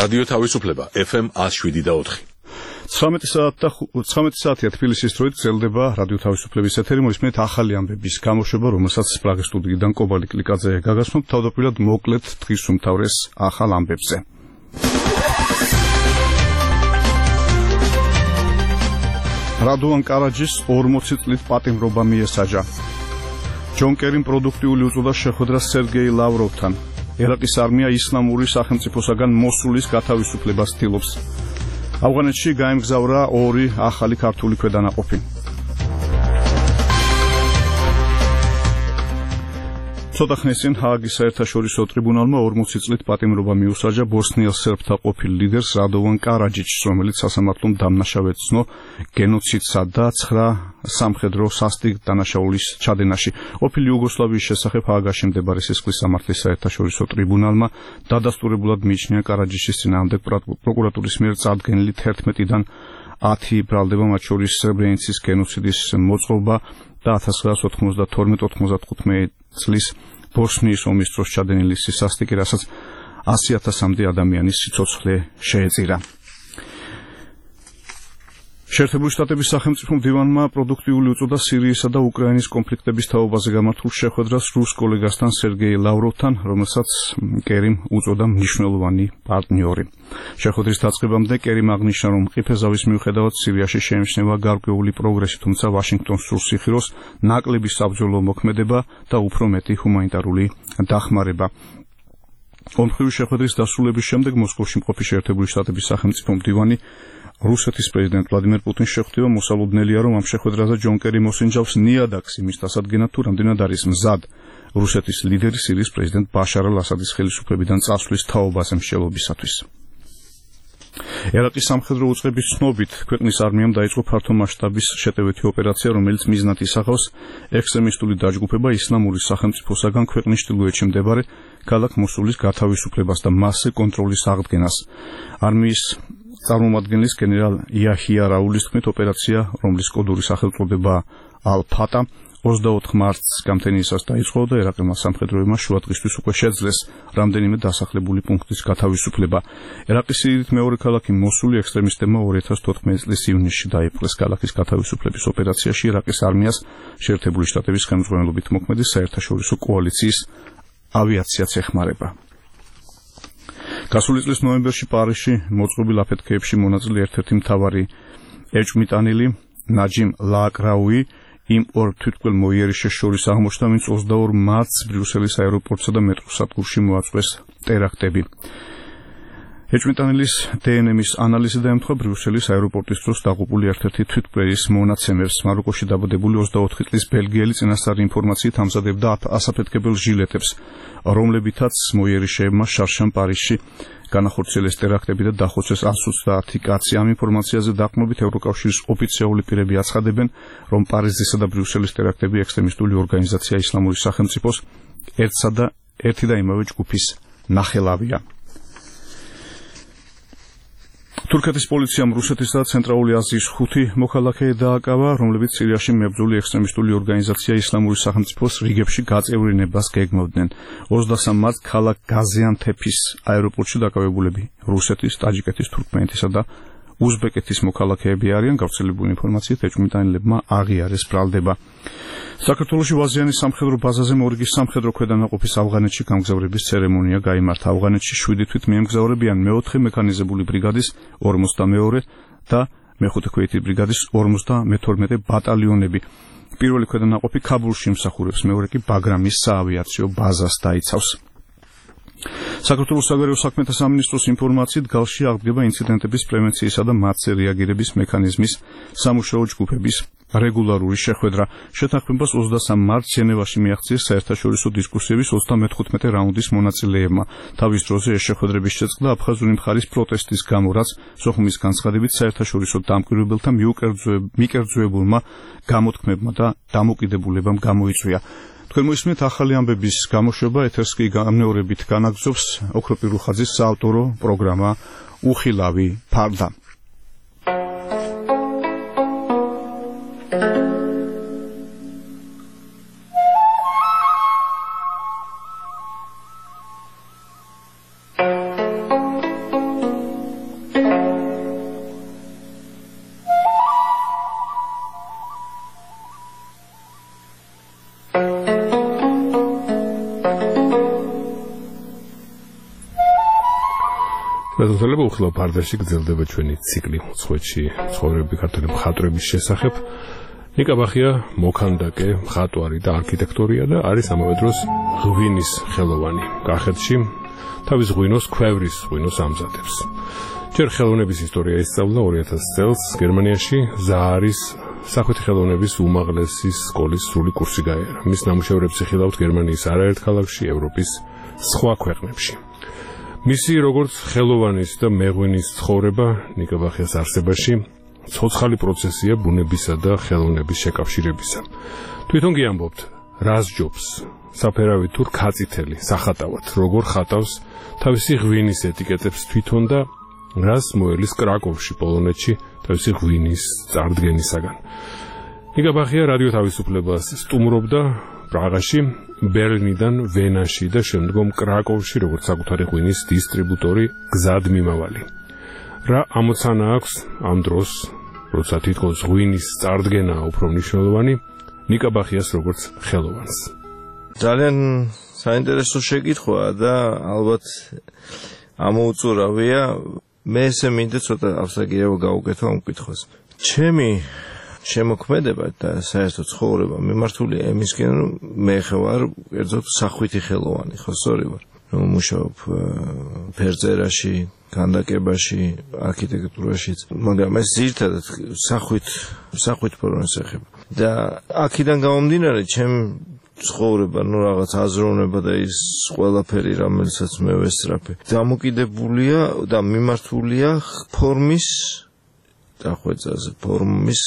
რადიო თავისუფლება FM 107.4. 19 საათია თბილისის დროით გრძელდება რადიო თავისუფლების ეთერი. მოისმენთ ახალი ამბების გამოშვება, რომელსაც პრაღის სტუდიიდან კობალი კლიკაძე გაგაცნობთ. თავდაპირველად მოკლედ დღის უმთავრეს ახალ ამბებზე. რადოვან კარაჯის 40 წლით პატიმრობა მიესაჯა. ჯონ კერიმ პროდუქტიული უწოდა შეხვედრა სერგეი ლავროვთან. ერაყის არმია ისლამური სახელმწიფოსაგან მოსულის გათავისუფლებას ცდილობს. ავღანეთში გაემგზავრა 2 ახალი ქართული ქვედანაყოფი. ცოტა ხნის წინ ჰააგის საერთაშორისო ტრიბუნალმა 40 წლით პატიმრობა მიუსაჯა ბოსნიელ სერბთა ყოფილ ლიდერს რადოვან კარაჯიჩს, რომელიც სასამართლომ დამნაშავედ ცნო გენოციდსა და 9 სამხედრო სასტიკ დანაშაულის ჩადენაში. ყოფილი იუგოსლავიის შესახებ ჰააგაში მდებარე სისხლის სამართლის საერთაშორისო ტრიბუნალმა დადასტურებულად მიიჩნია კარაჯიჩის წინააღმდეგ პროკურატურის მიერ წარდგენილი 11-დან 10 ბრალდება, მათ შორის სრებრენიცის გენოციდის მოწყობა და 1992-95 წლის ბოსნიის ომის დროს ჩადენილი სასტიკი, რასაც 100,000-მდე ადამიანის სიცოცხლე შეეწირა. შეერთებული შტატების სახელმწიფო მდივანმა პროდუქტიული უწოდა სირიისა და უკრაინის კონფლიქტების თაობაზე გამართულ შეხვედრას რუს კოლეგასთან სერგეი ლავროვთან, რომელსაც კერიმ უწოდა მნიშვნელოვანი პარტნიორი. შეხვედრის დაწყებამდე კერიმ აღნიშნა, რომ მყიფე ზავის მიუხედავად სირიაში შეიმჩნევა გარკვეული პროგრესი, თუმცა ვაშინგტონს სურს იხილოს ნაკლები საბრძოლო მოქმედება და უფრო მეტი ჰუმანიტარული დახმარება. ომხრივი შეხვედრის დასრულების შემდეგ მოსკოვში მყოფი შეერთებული შტატების სახელმწიფო მდივანი რუსეთის პრეზიდენტ ვლადიმერ პუტინს შეხვდება. მოსალოდნელია, რომ ამ შეხვედრაზე ჯონ კერი მოსინჯავს ნიადაგს იმის დასადგენად, თუ რამდენად არის მზად რუსეთის ლიდერი სირიის პრეზიდენტ ბაშარ ალ-ასადის ხელისუფლებიდან წასვლის თაობაზე მსჯელობისათვის. ერაყის სამხედრო უწყების ცნობით ქვეყნის არმიამ დაიწყო ფართო მასშტაბის შეტევითი ოპერაცია, რომელიც მიზნად ისახავს ექსტრემისტული დაჯგუფება ისლამური სახელმწიფოსაგან ქვეყნის ჩრდილოეთში მდებარე ქალაქ მოსულის გათავისუფლებას და მასზე კონტროლის აღდგენას. არმიის წარმომადგენლის გენერალ იაჰია რაულის თქმით, ოპერაცია, რომლის კოდური სახელწოდება ალ-ფატა, 24 მარტს გამთენიისას დაიწყო და ერაყელმა სამხედროებმა შუადღისთვის უკვე შეძლეს რამდენიმე დასახლებული პუნქტის გათავისუფლება. ერაყის სიდიდით მეორე ქალაქი მოსული ექსტრემისტებმა 2014 წლის ივნისში დაიპყრეს. ქალაქის გათავისუფლების ოპერაციაში ერაყის არმიას შეერთებული შტატების ხელმძღვანელობით მოქმედი საერთაშორისო კოალიციის ავიაციაც ეხმარება. გასული წლის ნოემბერში პარიზში მოწყობილ აფეთქეებში მონაწილე ერთ-ერთი მთავარი ეჭვმიტანილი ნაჯიმ ლააკრაუი იმ ორ თვითმკვლელ მოიერიშეს შორის აღმოჩნდა, ვინც 22 მარტს ბრიუსელის აეროპორტსა და მეტროს სადგურში მოაწყვეს ტერაქტები. ეჭვმიტანილის დნმ-ის ანალიზი დაემთხვა ბრიუსელის აეროპორტის დროს დაღუპული ერთ-ერთი თვითმკვლელის მონაცემებს. მაროკოში დაბადებული 24 წლის ბელგიელი წინასწარი ინფორმაციით ამზადებდა ასაფეთქებელ ჟილეტებს, რომლებითაც მოიერიშეებმა შარშან პარიზში განახორციელეს ტერაქტები და დახოცეს 130 კაცი. ამ ინფორმაციაზე დაყრდნობით ევროკავშირის ოფიციალური პირები აცხადებენ, რომ პარიზისა და ბრიუსელის ტერაქტები ექსტრემისტული ორგანიზაცია ისლამური სახელმწიფოს ერთი და იმავე ჯგუფის ნახელავია. თურქეთის პოლიციამ რუსეთისა და ცენტრალური აზიის 5 მოქალაქე დააკავა, რომლებიც სირიაში მებრძოლი ექსტრემისტული ორგანიზაცია ისლამური სახელმწიფოს რიგებში გაწევრინებას გეგმავდნენ. 23 მარტს ქალაქ გაზიანთეფის აეროპორტში დაკავებულები რუსეთის, ტაჯიკეთის, თურქმენეთისა და უზბეკეთის მოქალაქეები არიან. გავრცელებული ინფორმაციით ეჭვმიტანილებმა აღიარეს ბრალდება. საქართველოში ვაზიანის სამხედრო ბაზაზე მორიგის სამხედრო ქვედანაყოფის ავღანეთში გამგზავრების ცერემონია გაიმართა. ავღანეთში 7 თვით მიემგზავრებიან მე-4 მექანიზებული ბრიგადის 42 და მე-5 ქვეითი ბრიგადის 52 ბატალიონები. პირველი ქვედანაყოფი ქაბულში იმსახურებს, მეორე კი ბაგრამის საავიაციო ბაზას დაიცავს. საქართველოს საგარეო საქმეთა სამინისტროს ინფორმაციით გალში აღდგება ინციდენტების პრევენციისა და მათზე რეაგირების მექანიზმის სამუშაო ჯგუფების რეგულარული შეხვედრა. შეთანხმებას 23 მარტს ჟენევაში მიაღწიეს საერთაშორისო დისკუსიების 35 რაუნდის მონაწილეებმა. თავის დროზე ეს შეხვედრების შეწყდა აფხაზური მხარის პროტესტის გამო, რაც სოხუმის განცხადებით საერთაშორისო დამკვირვებელთა მიკერძოებულმა გამოთქმებმა და დამოკიდებულებამ გამოიწვია. თქვენ მოისმენთ ახალი ამბების გამოშვება, ეთერს კი გამეორებით განაგრძობს ოქროპირ რუხაძის საავტორო პროგრამა უხილავი ფარდა. მეზობელება უხილავ ფარდაში გრძელდება ჩვენი ციკლი უცხოეთში ცხოვრები ქართული მხატვრების შესახებ. ნიკა ბახია მოქანდაკე, მხატვარი და არქიტექტორია და არის ამავე დროს ღვინის ხელოვანი. კახეთში თავის ღვინოს ქვევრის ღვინოს ამზადებს. ჯერ ხელოვნების ისტორია ისწავლა 2000 წელს გერმანიაში ზაარის სახვითი ხელოვნების უმაღლესი სკოლის სრული კურსი გაიარა. მის ნამუშევრებს იხილავთ გერმანიის არაერთ ქალაქში, ევროპის სხვა ქვეყნებში. მისი როგორც ხელოვანის და მეღვინის ცხოვრება ნიკა ბახიას არსებაში ცოცხალი პროცესია ბუნებისა და ხელოვნების შეკავშირებისა. თვითონ კი ამბობთ, რას ჯობს საფერავი თუ რქაწითელი სახატავად, როგორ ხატავს თავისი ღვინის ეტიკეტებს თვითონ და რას მოელის კრაკოვში, პოლონეთში თავისი ღვინის წარდგენისაგან. ნიკა ბახია რადიო თავისუფლებას სტუმრობდა პრაღაში, ბერლინიდან ვენაში და შემდგომ კრაკოვში, როგორც საკუთარი ღვინის დისტრიბუტორი, გზად მიმავალი. რა ამოცანა აქვს ამ დროს, როცა თითქოს ღვინის წარდგენაა უფრო მნიშვნელოვანი, ნიკა ბახიას როგორც ხელოვანს. ძალიან საინტერესო შეკითხვაა და ალბათ ამოუწურავია. მე ესე მინდა ცოტა ავსაგიაო გავუკეთო ამ კითხვას. ჩემი შემოქმედება და საერთოდ ცხოვრება მიმართულია იმისკენ, რომ მე ხარ კერძოდ სახვითი ხელოვანი, ხო სწორი ვარ. მუშაობ ფერწერაში, ქანდაკებაში, არქიტექტურაშიც, მაგრამ ეს ძირითადად სახვით ფორმას ეხება. და აქედან გამომდინარე, ჩემ ცხოვრება, რაღაც აზროვნება და ის ყველაფერი, რომელსაც მე ვესწრაფე, დამოკიდებულია და მიმართულია ფორმის დახვეწაზე, ფორმის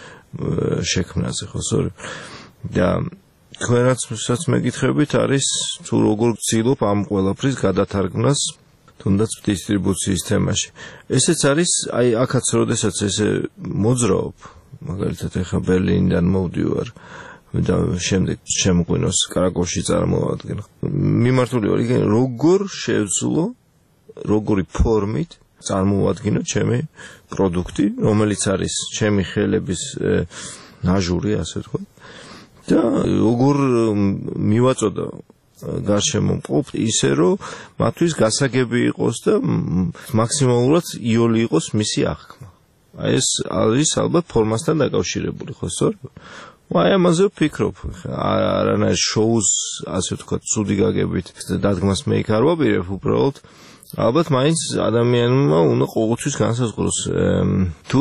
შექმნაზე, ხო სწორი? და თქვენაც მეკითხებით არის თუ როგორ ვცდილობ ამ ყველაფრის გადათარგმნას თუნდაც დისტრიბუციის თემაში. ესეც არის, აი აქაც როდესაც ესე მოძრაობ, მაგალითად ეხა ბერლინიდან მოვდივარ და შემდეგ შემოგვინოს კრაკოვში წარმოვადგენ. მიმართული ვარ იქ როგორ შევძლო, როგორი ფორმით წარმოვადგინო ჩემი პროდუქტი, რომელიც არის ჩემი ხელების ნაჟური, ასე თქვა. და როგორ მივაწოდა გარშემო მყოფ ისე, რომ მათთვის გასაგები იყოს და მაქსიმალურად იოლი იყოს მისი აღქმა. აი ეს არის ალბათ ფორმასთან დაკავშირებული, ხო სწორი? აი ამაზე ვფიქრობ. არანაირ შოუს, ასე ვთქვათ, ცუდი გაგებით დადგმას მე იქ არ ვაპირებ, უბრალოდ ალბათ მაინც ადამიანმა უნდა ყოველთვის განსაზღვროს თუ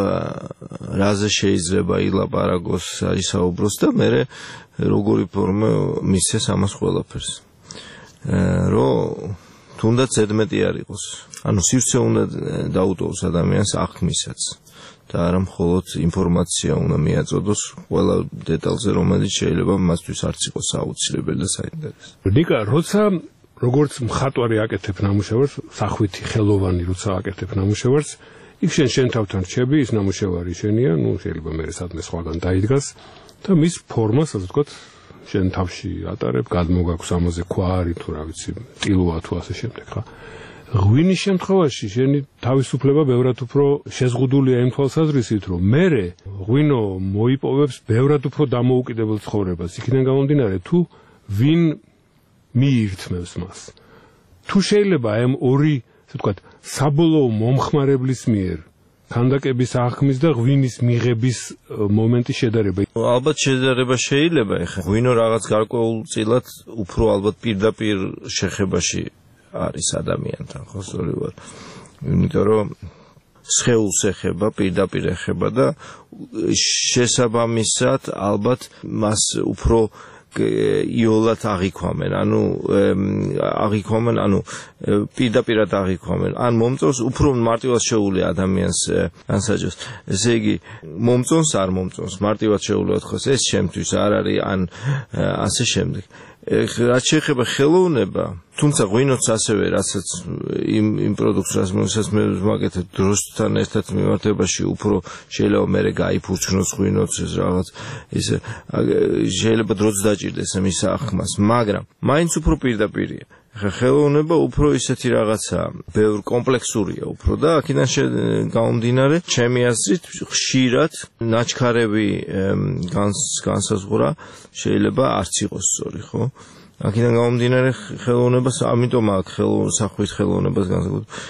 რაზე შეიძლება ილაპარაკოს, ისაუბროს და მე როგორი ფორმა მისცეს ამას ყველაფერს. რომ თუნდაც ზედმეტი არ იყოს. ანუ სივრცე უნდა დაუტოვოს ადამიანს აღქმისაც. და არა მხოლოდ ინფორმაცია უნდა მიაწოდოს ყველა დეტალზე, რომელიც შეიძლება მასთვის არც იყოს აუცილებელი და საინტერესო. ნიკა, როცა როგორც მხატვარი აკეთებ ნამუშევარს, სახვითი ხელოვანი როცა აკეთებ ნამუშევარს, იქ შენ თავთან რჩები, ის ნამუშევარი შენია, შეიძლება მე სადმე სხვაგან დაიდგას და მის ფორმას, ასე ვთქვათ, შენ თავში ატარებ, გადმოგაქვს ამაზე ქვარი თუ რა ვიცი, ტილოა თუ ასე შემდეგ, ხა. ღვინის შემთხვევაში შენი თავისუფლება ბევრად უფრო შეზღუდულია იმ თვალსაზრისით, რომ მე ღვინო მოიპოვებს ბევრად უფრო დამოუკიდებელ ცხოვრებას. იქიდან გამომდინარე, თუ ვინ მიირთმევს მას. თუ შეიძლება ამ ორი, ასე ვთქვათ, საბოლოო მომხმარებლის მიერ ქანდაკების აღქმის და ღვინის მიღების მომენტი შედარება. ალბათ შედარება შეიძლება, ეხლა ღვინო რაღაც გარკვეულწილად უფრო ალბათ პირდაპირ შეხებაში არის ადამიანთან, ხო სწორი ვარ. იმიტომ რომ სხეულს ეხება, პირდაპირ ეხება და შესაბამისად ალბათ მას უფრო იოლად აღიქვამენ, ანუ პირდაპირად აღიქვამენ. ან მომწონს უფრო მარტივად შეუძლია ადამიანს განსაჯოს. ესე იგი, მომწონს არ მომწონს, მარტივად შეუძლია თქოს, ეს შემთთვის არ არის, ან ასე შემდეგ. რაც შეეხება ხელოვნება, თუმცა ღვინოც ასევე, რასაც იმ პროდუქტს, რასაც მე ვაკეთებ დროსთან ერთად მიმართებაში, უფრო შეიძლება მე გაიფურჩნოს ღვინოც ეს რაღაც ისე შეიძლება დროც დაჭირდეს მის აღქმას, მაგრამ მაინც უფრო პირდაპირია. ხელოვნება უფრო ისეთი რაღაცაა, ბევრ კომპლექსურია უფრო და აქედან გამომდინარე, ჩემი აზრით, ხშირად ნაჩქარევი განსაზღვრა შეიძლება არც იყოს სწორი, ხო? აქედან გამომდინარე ხელოვნებას, ამიტომ აქ სახვით ხელოვნებას განსაზღვრა.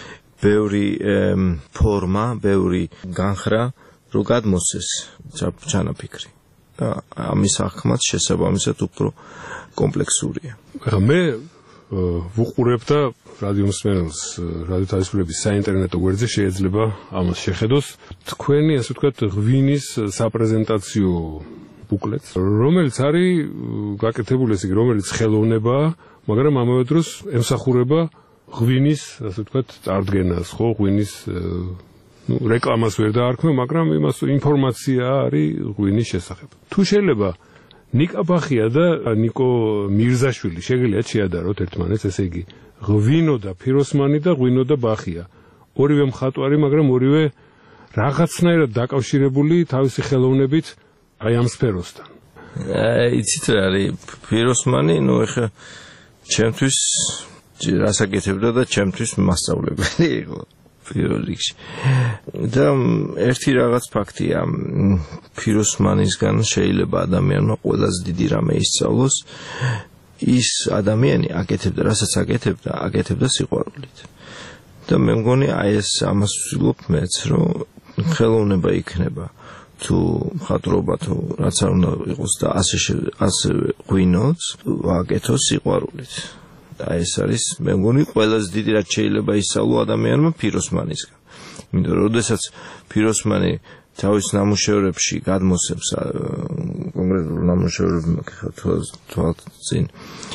ბევრი ფორმა, ბევრი განხრა რო გადმოსცეს ჩანაფიქრი. და ამის აღქმაც შესაბამისად უფრო კომპლექსურია. მე ვუყურებ და რადიო მსმენელს რადიო თავისუფლების საინტერნეტო გვერდზე შეიძლება ამას შეხედოს თქვენი ასე ვთქვათ ღვინის საპრეზენტაციო ბუკლეტს, რომელიც არის გაკეთებული ესე იგი, რომელიც ხელოვნებაა, მაგრამ ამავე დროს ემსახურება ღვინის ასე ვთქვათ წარდგენას, ხო, ღვინის რეკლამას ვერ დაარქმევ, მაგრამ იმას ინფორმაცია არის ღვინის შესახებ. თუ შეიძლება ნიკა ბახია და ნიკო მირზაშვილი შეგიძლიათ შეადაროთ ერთმანეთს, ესე იგი, ღვინო და ფიროსმანი და ღვინო და ბახია. ორივე მხატვარი, მაგრამ ორივე რაღაცნაირად დაკავშირებული თავისი ხელოვნებით აი ამ სფეროსთან. იცით რა არის ფიროსმანი, ეხა ჩემთვის რასაკეთებდა და ჩემთვის მასწავლებელი იყო. პირველ რიგში. და ერთი რაღაც ფაქტია, ფიროსმანისგან შეიძლება ადამიანმა ყველაზე დიდი რამე ისწავლოს, ის ადამიანი აკეთებდა, რასაც აკეთებდა სიყვარულით. და მე მგონი აი ეს ამას ვცდილობ მეც, რომ ხელოვნება იქნება თუ მხატვრობა თუ რაც არ უნდა იყოს და ასე ღვინოც ვაკეთოს სიყვარულით. და ეს არის მე მგონი ყველაზე დიდი რაც შეიძლება ისწავლო ადამიანმა ფიროსმანისგან. იმიტომ რომ როდესაც ფიროსმანი თავის ნამუშევრებში გადმოსცემს კონკრეტულ ნამუშევრებს თვალწინ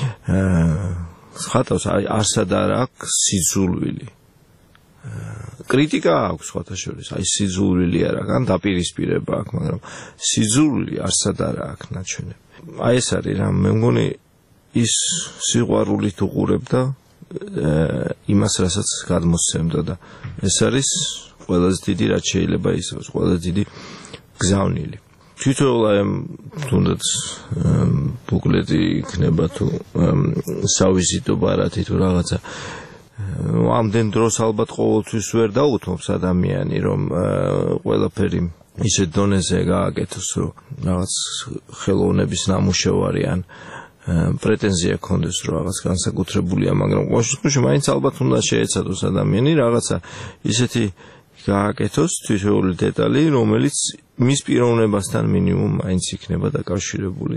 ხატავს არსად არ აქვს სიძულვილი. კრიტიკა აქვს სხვათა შორის, აი სიძულვილი არ აქვს, ან დაპირისპირება აქვს, მაგრამ სიძულვილი არსად არ აქვს ნაჩვენები. აი ეს არის რა მე მგონი ის სიყვარულით უყურებდა იმას, რასაც გადმოსცემდა და ეს არის ყველაზე დიდი რაც შეიძლება ისწავლოს, ყველაზე დიდი გზავნილი. თვითონ აი თუნდაც ბუკლეტი იქნება თუ სავიზიტო ბარათი თუ რაღაცა ამდენ დროს ალბათ ყოველთვის ვერ დაუთმობს ადამიანი, რომ ყველაფერი ისეთ დონეზე გააკეთოს, რომ რაღაც ხელოვნების ნამუშევარი ან პრეტენზია ქონდეს, რომ რაღაც განსაკუთრებულია, მაგრამ ყოველ შემთხვევაში მაინც ალბათ უნდა შეეცადოს ადამიანი რაღაცა ისეთი გააკეთოს თითოეული დეტალი, რომელიც მის პიროვნებასთან მინიმუმ მაინც იქნება დაკავშირებული.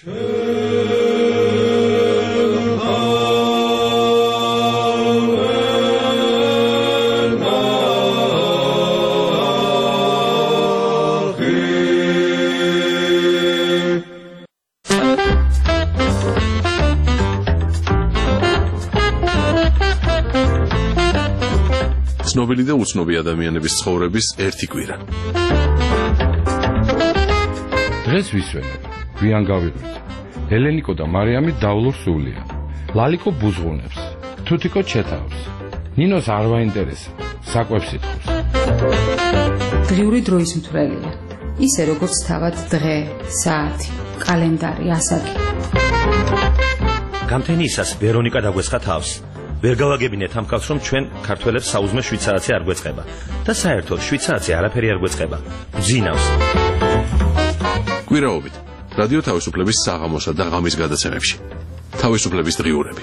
ცნობილი და უცნობი ადამიანების ცხოვრების ერთი კვირა. დღეს ვისვენებ, გვიან გავიღვით. ელენიკო და მარიამი დავლურ სულია. ლალიკო ბუზღუნებს, თუთიკო ჩეთავს. ნინოს არ ვაინტერესა, საკვებს ითხოვს. დღიური დროის მთვრელია. ისე როგორც თავად დღე, საათი, კალენდარი, ასაკი. გამთენიისას ვერონიკა დაგვესხა თავს. ვერ გავაგებინეთ ამ კაცს, რომ ჩვენ ქართველებს საუზმე 7 საათი არ გვეწყება და საერთოდ 7 საათი არაფერი არ გვეწყება. გძინავს. კვირაობით რადიო თავისუფლების საღამოსა და ღამის გადაცემებში. თავისუფლების დღიურები.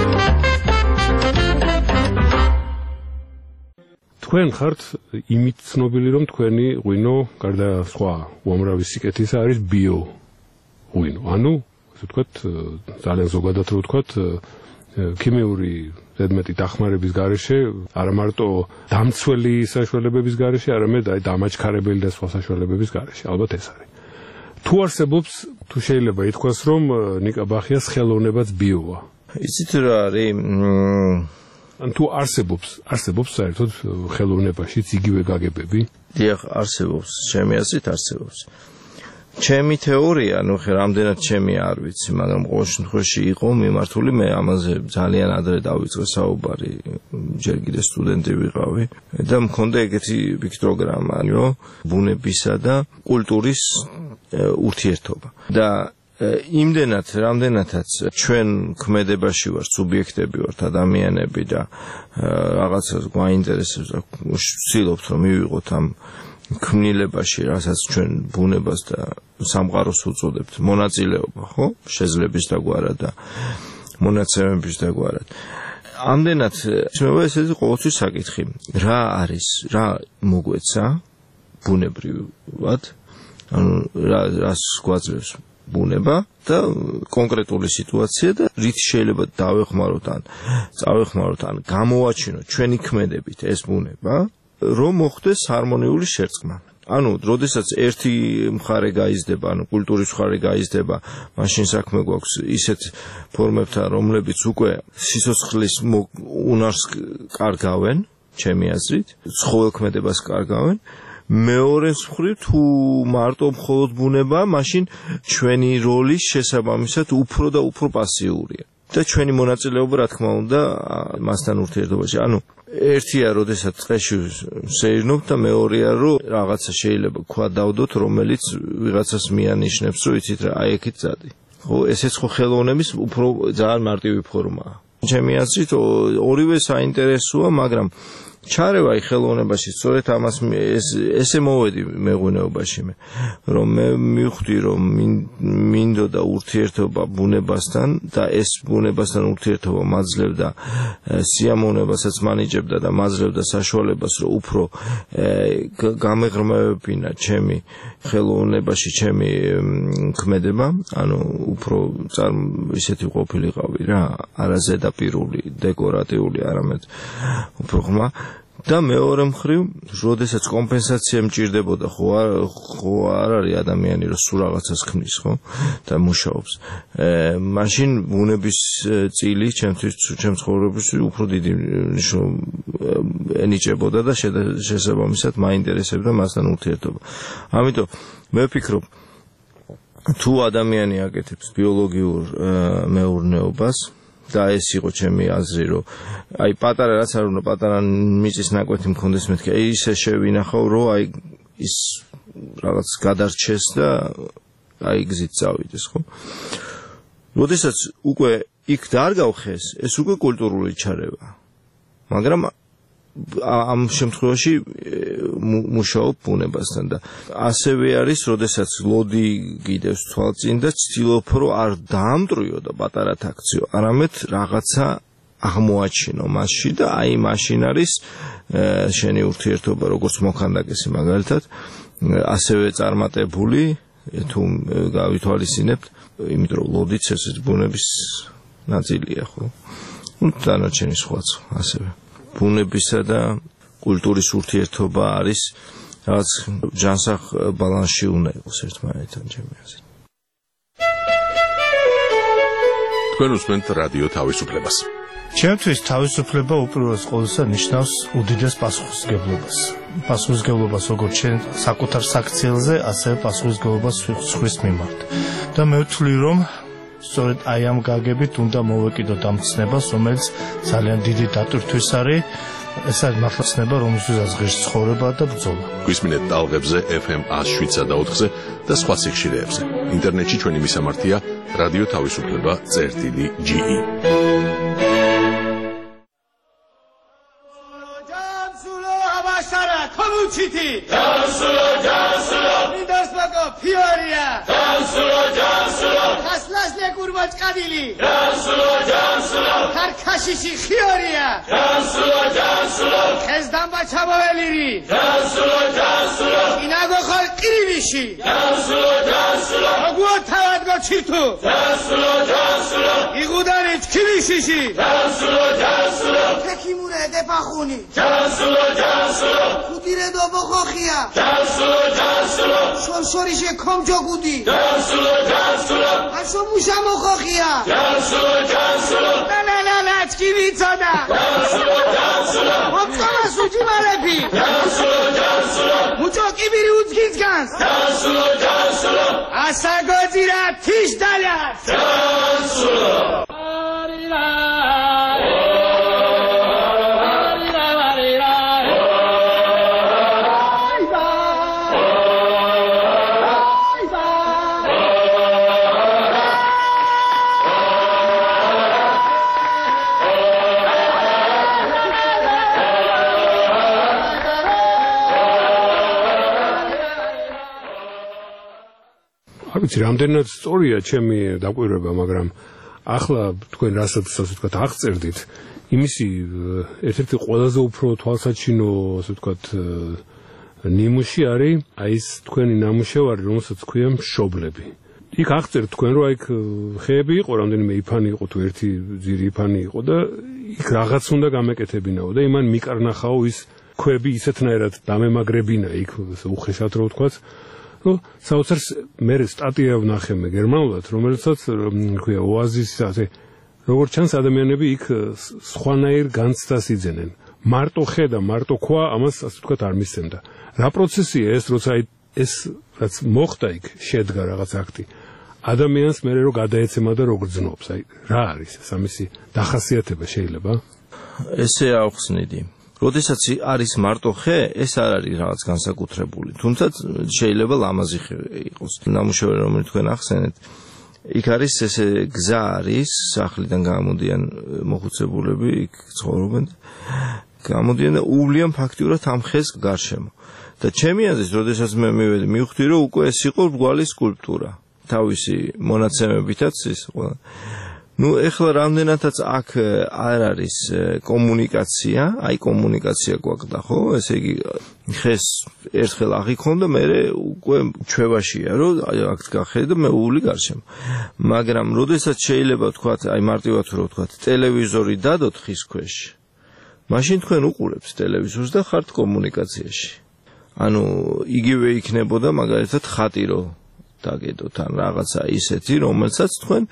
თქვენ ხართ იმით ცნობილი, რომ თქვენი ღვინო გარდა სხვა უამრავი სიკეთისა არის ბიო ღვინო. ანუ ასე ვთქვათ, ძალიან ზოგადად რო ვთქვათ, ქიმიური ზედმეტი დახმარების გარეშე, არა მარტო დამცველი საშუალებების გარეშე, არამედ აი დამაჩქარებელი და სხვა საშუალებების გარეშე. ალბათ ეს არის. თუ არსებობს, თუ შეიძლება ითქვას, რომ ნიკა ბახიას ხელოვნებაც ბიოა. იცით რა არის? ან თუ არსებობს საერთოდ ხელოვნებაშიც იგივე გაგებები? დიახ, არსებობს, ჩემი აზრით არსებობს. ჩემი თეორია, რამდენად ჩემი არ ვიცი, მაგრამ ყოველ შემთხვევაში იყო მიმართული, მე ამაზე ძალიან ადრე დავიწყე საუბარი, ჯერ კიდე სტუდენტი ვიყავი და მქონდა ეგეთი პიქტოგრამა, რომ ბუნებისა და კულტურის ურთიერთობა. და იმდენად, რამდენადაც ჩვენ ქმედებაში ვართ, სუბიექტები ვართ, ადამიანები და რაღაცას გვაინტერესებს და ვცდილობთ, რომ მივიღოთ ამ ქმნილებაში, რასაც ჩვენ ბუნებას და სამყაროს უწოდებთ, მონაწილეობა, ხო? შეზლების დაგვარად და მონაცემების დაგვარად. ამდენად ისმება ესეთი ყოველთვის საკითხი, რა არის, რა მოგვეცა ბუნებრივად, ანუ რას გვაძლევს ბუნება და კონკრეტული სიტუაცია და რით შეიძლება დავეხმაროთ ან წავეხმაროთ ან გამოვაჩინოთ ჩვენი ქმედებით ეს ბუნება, რომ მოხდეს ჰარმონიული შერწყმა. ანუ, როდესაც ერთი მხარე გაიზრდება, ანუ კულტურის მხარე გაიზრდება, მაშინ საქმე გვაქვს ისეთ ფორმებთან, რომლებიც უკვე სიცოცხლის უნარს კარგავენ, ჩემი აზრით, ცხოველქმედებას კარგავენ. მეორე მხრივ თუ მარტო მხოლოდ ბუნება, მაშინ ჩვენი როლის შესაბამისად უფრო და უფრო პასიურია. და ჩვენი მონაწილეობა, რა თქმა უნდა, მასთან ურთიერთობაში. ანუ ერთია, როდესაც წეში სეირნობთ და მეორეა, რომ რაღაცა შეიძლება თქვა დავდოთ, რომელიც ვიღაცას მიანიშნებს, რომ იცით რა, აი ეკით ზადი. ხო, ესეც ხო ხელოვნების უფრო ძალიან მარტივი ფორმაა. ჩემი აზრით, ორივე საინტერესოა, მაგრამ ჩარევა ხელოვნებაში, სწორედ ამას ესე მოვედი მეღვინეობაში მე, რომ მე მივხვდი, რომ მინდოდა ურთიერთობა ბუნებასთან და ეს ბუნებასთან ურთიერთობა მაძლევდა სიამოვნებასაც მანიჭებდა და მაძლევდა საშუალებას, რომ უფრო გამეღრმავებინა ჩემი ხელოვნებაში ჩემი ქმედება, ანუ უფრო ისეთი ყოფილიყავი რა, არა ზედაპირული, დეკორატიული, არამედ უფრო ხმა. და მეორე მხრივ, როდესაც კომპენსაცია მჭირდებოდა, ხო არ არის ადამიანი, რომ სულ რაღაცას ქმნის, ხო? და მუშაობს. მაშინ ბუნების წილი ჩემთვის, ჩემ ცხოვრებაში უფრო დიდი ენიჭებოდა და შესაბამისად მაინტერესებდა მასთან ურთიერთობა. ამიტომ მე ვფიქრობ, თუ ადამიანი აკეთებს ბიოლოგიურ მეურნეობას, და ეს იყო ჩემი აზრი, რომ აი პატარა რაც არ უნდა პატარა მიწის ნაკვეთი მქონდეს მეთქი, ისე შევინახავ, რომ აი ის რაღაც გადარჩეს და აი გზით წავიდეს, ხო? როდესაც უკვე იქ დარგავხეს, ეს უკვე კულტურული ჩარევა. მაგრამ ამ შემთხვევაში მუშაობ ბუნებასთან და ასევე არის, როდესაც ლოდი გიდევს თვალწინ და ცდილობ, რომ არ დაამტრიო და პატარა თაქციო, არამედ რაღაცა აღმოაჩინო მასში და აი მაშინ არის შენი ურთიერთობა, როგორც მოქანდაკესი მაგალითად, ასევე წარმატებული, თუ გავითვალისწინებთ, იმიტომ რომ ლოდიც ესეც ბუნების ნაწილია, ხო? დანარჩენი სხვაც ასევე. ბუნებისა და კულტურის ურთიერთობა არის რაღაც ჯანსაღ ბალანსში უნდა იყოს ერთმანეთთან, ჩემი აზრით. თქვენ უსმენთ რადიო თავისუფლებას. ჩემთვის თავისუფლება უპირველეს ყოვლისა ნიშნავს უდიდეს პასუხისმგებლობას. პასუხისმგებლობას როგორც ჩვენ საკუთარ საქციელზე, ასევე პასუხისმგებლობას სხვის მიმართ. და მე ვთვლი, რომ სწორედ აი ამ გაგებით უნდა მოვეკიდოთ ამ ცნებას, რომელიც ძალიან დიდი დატვირთვის არის. ეს არის მართლა ცნება, რომელსაც ღირს ცხოვრება და ბრძოლა. გვისმინეთ ტალღებზე FM 107.4-ზე და სხვა სიხშირეებზე. ინტერნეტში ჩვენი მისამართია რადიო თავისუფლება.ge. Komuchiti Jansulo Mindarsbako Fioria Jansulo Haslas le kurbaç kadili Jansulo Karkashishi Fioria Jansulo Kezdan baçamo veliri Jansulo Inago khol qirivishi Jansulo Aguo tavad go chitu Jansulo Igudani tkivishishi Jansulo Tekimure depakhuni Jansulo Kudire dobo khokhia Jansulo Shorshorishi komjogudi Jansulo Asho mushamo khokhia Jansulo Na tkivitsoda Jansulo Optoma suji malepi Jansulo Mucho kibiri udzgitsgans Jansulo Asa godzira tish dalyat Jansulo ვიცი, რამდენად სწორია ჩემი დაკვირვება, მაგრამ ახლა თქვენ რასაც ვთქვათ აღწერდით, იმისი ერთ-ერთი ყველაზე უფრო თვალსაჩინო, ასე ვთქვათ, ნიმუში არის აი ეს თქვენი ნამუშევარი, რომელსაც ქვია მშობლები. იქ აღწერთ თქვენ, რომ იქ ხეები იყო, რამდენიმე იფანი იყო, თუ ერთი ძირი იფანი იყო და იქ რაღაც უნდა გამეკეთებინაო და იმან მიკარნახაო ის ქვები ისეთნაირად დამემაგრებინა იქ უხეშად რო ვთქვათ, რომ საოცარს მე სტატია ვნახე მე გერმანულად, რომელსაც ქვია ოაზისი ასე როგორც ჩანს ადამიანები იქ სხვანაირ განცდას იძენენ. მარტო ხე და მარტო ქვა ამას ასე ვთქვათ არ მისცემდა. რა პროცესია ეს, როცა ეს რაც მოხდა იქ შედგა რაღაც აქტი. ადამიანს მე რო გადაეცემა და რო გრძნობს, აი რა არის ეს ამისი დახასიათება შეიძლება? ესე ავხსნიდი. როდესაც არის მარტო ხე, ეს არ არის რაღაც განსაკუთრებული. თუმცა შეიძლება ლამაზი ხე იყოს. ნამუშევარი რომელიც თქვენ ახსენეთ, იქ არის ესე გზა არის, სახლიდან გამოდიან მოხუცებულები, იქ ცხოვრობენ. გამოდიან და უვლიან ფაქტიურად ამ ხეს გარშემო. და ჩემი აზრით, როდესაც მე მივედი, მივხვდი, რომ უკვე ეს იყო რგვალი სკულპტურა. თავისი მონაცემებითაც ის ყველა. ეხლა რამდენადაც აქ არ არის კომუნიკაცია, აი კომუნიკაცია გვაქვს და ხო, ესე იგი ხეს ერთხელ აღიქონ და მე უკვე ჩვევაშია, რომ აქ გახედე და მე უვლი გარშემო. მაგრამ როდესაც შეიძლება ვთქვათ, აი მარტივად რო ვთქვათ, ტელევიზორი დადოთ ხის ქვეშ, მაშინ თქვენ უყურებთ ტელევიზორს და ხართ კომუნიკაციაში. ანუ იგივე იქნებოდა მაგალითად ხატი რო დაგედოთ ან რაღაცა ისეთი, რომელსაც თქვენ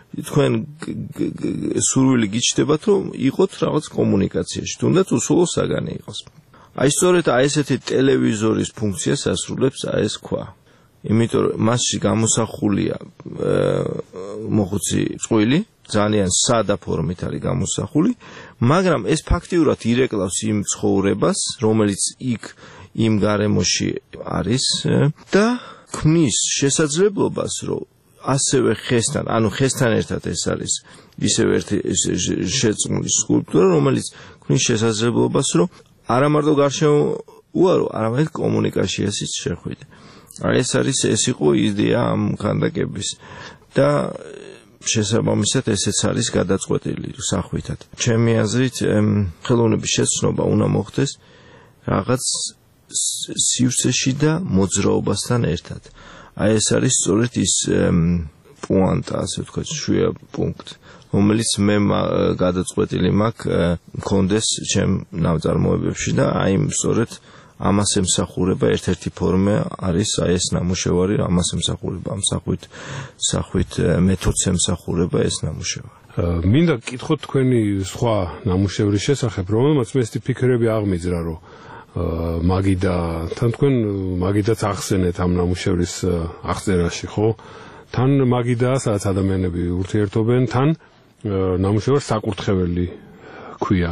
სურვილი გიჩნდებათ, რომ იყოთ რაღაც კომუნიკაციაში, თუნდაც უსულო საგანი იყოს. აი სწორედ აი ესეთი ტელევიზორის ფუნქციას ასრულებს აი ეს ქვა. იმიტომ რომ მასში გამოსახულია მოხუცი წყვილი, ძალიან სადა ფორმით არის გამოსახული, მაგრამ ეს ფაქტიურად ირეკლავს იმ ცხოვრებას, რომელიც იქ იმ გარემოში არის და ქმნის შესაძლებლობას, რომ ასევე ხესთან, ანუ ხესთან ერთად ეს არის ისევ ერთი შეწყმული სკულპტურა, რომელიც ქმნის შესაძლებლობას, რომ არა მარტო გარშემო უარო, არამედ კომუნიკაციაშიც შეხვიდე. ეს არის ეს იყო იდეა ამ ქანდაკების და შესაბამისად ესეც არის გადაწყვეტილი სახვითად. ჩემი აზრით, ხელოვნების შეცნობა უნდა მოხდეს რაღაც სივრცეში და მოძრაობასთან ერთად. აი ეს არის სწორედ ის პუანტა, ასე ვთქვათ, შვია პუნქტი, რომელიც მე გადაწყვეტილი მაქვს მქონდეს ჩემ ნაწარმოებებში და აი სწორედ ამას ემსახურება ერთ-ერთი ფორმა არის აი ეს ნამუშევარი, ამას ემსახურება, ამ სახვით მეთოდს ემსახურება ეს ნამუშევარი. მინდა გკითხოთ თქვენი სხვა ნამუშევრის შესახებ, რომელმაც მე ესეთი ფიქრები აღმიძრა, რომ მაგიდა, თან თქვენ მაგიდაც ახსენეთ ამ ნამუშევრის აღწერაში, ხო? თან მაგიდაა, სადაც ადამიანები ურთიერთობენ, თან ნამუშევარს საკურთხეველი ქვია.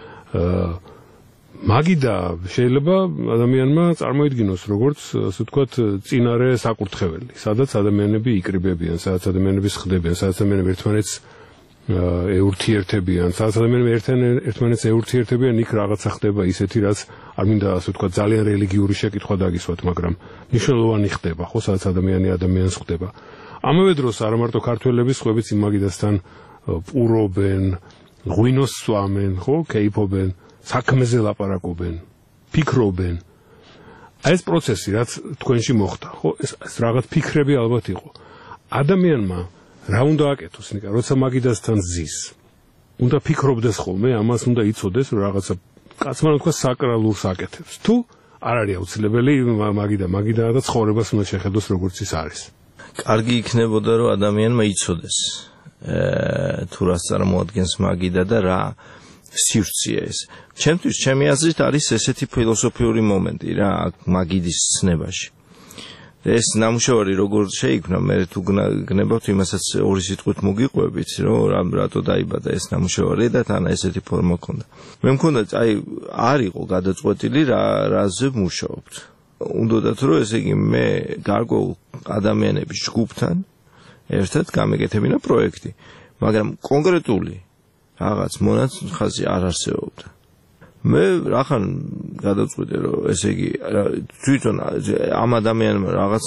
მაგიდა შეიძლება ადამიანმა წარმოიდგინოს როგორც, ასე ვთქვათ, წინარე საკურთხეველი, სადაც ადამიანები იკრიბებიან, სადაც ადამიანები სხდებიან, სადაც ადამიანები ერთმანეთს ეურთიერთებიან, სადაც ადამიანები ერთმანეთს ეურთიერთებიან, იქ რაღაცა ხდება ისეთი, რაც არ მინდა ასე ვთქვათ, ძალიან რელიგიური შეკითხვა დაგისვათ, მაგრამ მნიშვნელოვანი ხდება, ხო, სადაც ადამიანს ხდება. ამავე დროს არა მარტო ქართველები, სხვაებიც იმ მაგიდასთან პურობენ, ღვინოს სვამენ, ხო, კეიფობენ, საქმეზე ლაპარაკობენ, ფიქრობენ. აი ეს პროცესი, რაც თქვენში მოხდა, ხო, ეს რაღაც ფიქრები ალბათ იყო. ადამიანმა რა უნდა აკეთოს, ნიკა, როცა მაგიდასთან ზის. უნდა ფიქრობდეს ხოლმე, ამას უნდა იცოდეს, რომ რაღაცა კაცმა თქვა საკრალურს აკეთებს. თუ არ არის აუცილებელი მაგიდაა და ცხოვრებას უნდა შეხედოს როგორც ის არის. კარგი იქნებოდა, რომ ადამიანმა იცოდეს თუ რას წარმოადგენს მაგიდა და რა სივრცეა ეს. ჩემთვის, ჩემი აზრით არის ესეთი ფილოსოფიური მომენტი რა მაგიდის ცნებაში. ეს ნამუშევარი როგორ შეიქმნა, მე თუ გნებავთ იმასაც ორი სიტყვით მოგიყვებით, რომ რატო დაიბადა ეს ნამუშევარი და თან ესეთი ფორმა ჰქონდა. მე მქონდა, აი, არ იყო გადაწყვეტილი რაზე ვმუშაობთ. უნდათ რომ ესე იგი მე გარკვეულ ადამიანების ჯგუფთან ერთად გამეკეთებინა პროექტი, მაგრამ კონკრეტული რაღაც მონახაზი არ არსებობდა. მე რახან გადაწყვიტე რომ ესე იგი თვითონ ამ ადამიანმა რაღაც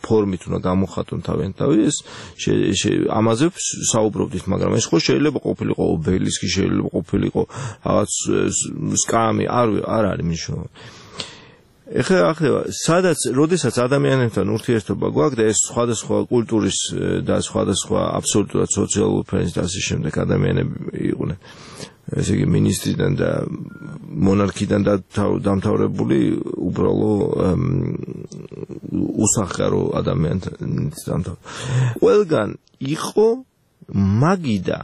ფორმით უნდა გამოხატონ თავიანთი ეს ამაზე საუბრობდით, მაგრამ ეს ხო შეიძლება ყოფილიყო ობელისკი, შეიძლება ყოფილიყო რაღაც სკამი, არ არის მნიშვნელოვანი. ეხლა სადაც როდესაც ადამიანებთან ურთიერთობა გვაქვს და ეს სხვადასხვა კულტურის და სხვადასხვა აბსოლუტურად სოციალური ფენის და ასე შემდეგ ადამიანები იყვნენ, ესე იგი მინისტრიდან და მონარქიდან დამთავრებული უბრალო უსახკარო ადამიანთან ყველგან იყო მაგიდა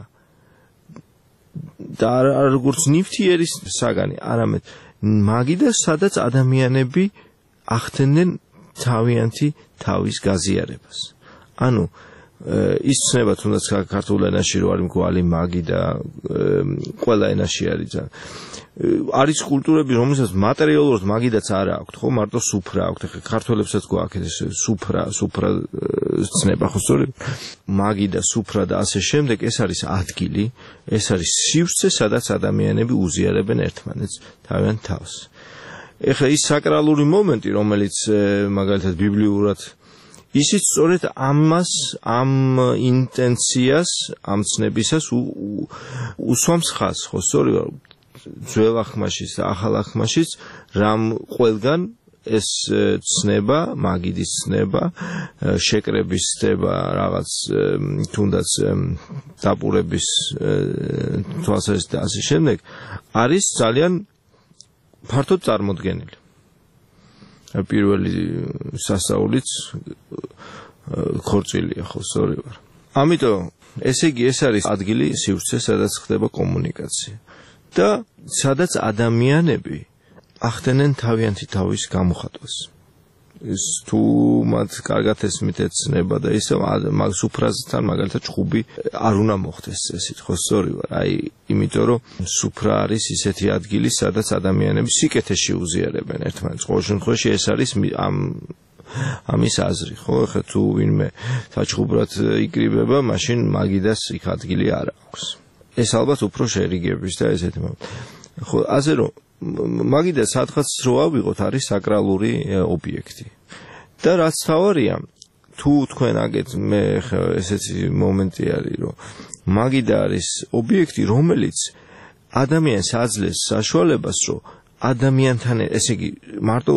და როგორც ნივთიერის საგანი, არამედ მაგიდა, სადაც ადამიანები ახდენენ თავიანთი თავის გაზიარებას. ანუ ის ცნება თუნდაც ქართულ ენაში რო არის მგვალი მაგიდა, ყველა ენაში არის. არის კულტურები, რომელსაც მატერიალურად მაგიდაც არ აქვს, ხო, მარტო სუფრა აქვს. ეხლა ქართველებსაც გვაქვს ეს სუფრა ცნება, ხო, სწორედ? მაგიდა, სუფრა და ასე შემდეგ, ეს არის ადგილი, ეს არის სივრცე, სადაც ადამიანები უზიარებენ ერთმანეთს თავიანთ თავს. ეხლა ის საკრალური მომენტი, რომელიც მაგალითად ბიბლიურად ისიც სწორედ ამას, ამ ინტენციას, ამ ცნებისას უსვამს ხაზს, ხო, სწორედ? ძველ ახმაშიც და ახალ ახმაშიც რამ ყველგან ეს ცნება, მაგიდის ცნება, შეკრების ცნება, რაღაც თუნდაც დაპურების თვალსაზრისით და ასე შემდეგ არის ძალიან ფართოდ წარმოდგენილი. პირველი სასწაულიც ქორწილია, ხო, სწორი ვარ. ამიტომ ესე იგი ეს არის ადგილი, სივრცე, სადაც ხდება კომუნიკაცია. და სადაც ადამიანები ახდენენ თავიანთი თავის გამოხატვას. ეს თუ მათ კარგად ესმით ეცნება და ისე მაგ სუფრაზთან მაგალითად ჭუბი არ უნდა მოხდეს წესით, ხო, სწორი ვარ. აი, იმიტომ რომ სუფრა არის ისეთი ადგილი, სადაც ადამიანები სიკეთეში უზიარებენ ერთმანეთს. ყოველ შემთხვევაში ეს არის ამის აზრი, ხო? ეხლა თუ ვინმე საჩხუბრად იკრიბება, მაშინ მაგიდას იქ ადგილი არ აქვს. ეს ალბათ უფრო შერიგების და ესეთი მომენტი. ხო, ასე რომ მაგიდა სადღაც რო ავიღოთ, არის საკრალური ობიექტი. და რაც თავარია, თუ თქვენ აგეთ მე ესეთი მომენტი არის, რომ მაგიდა არის ობიექტი, რომელიც ადამიანს აძლევს საშუალებას, რომ ადამიანთან, ესე იგი, მარტო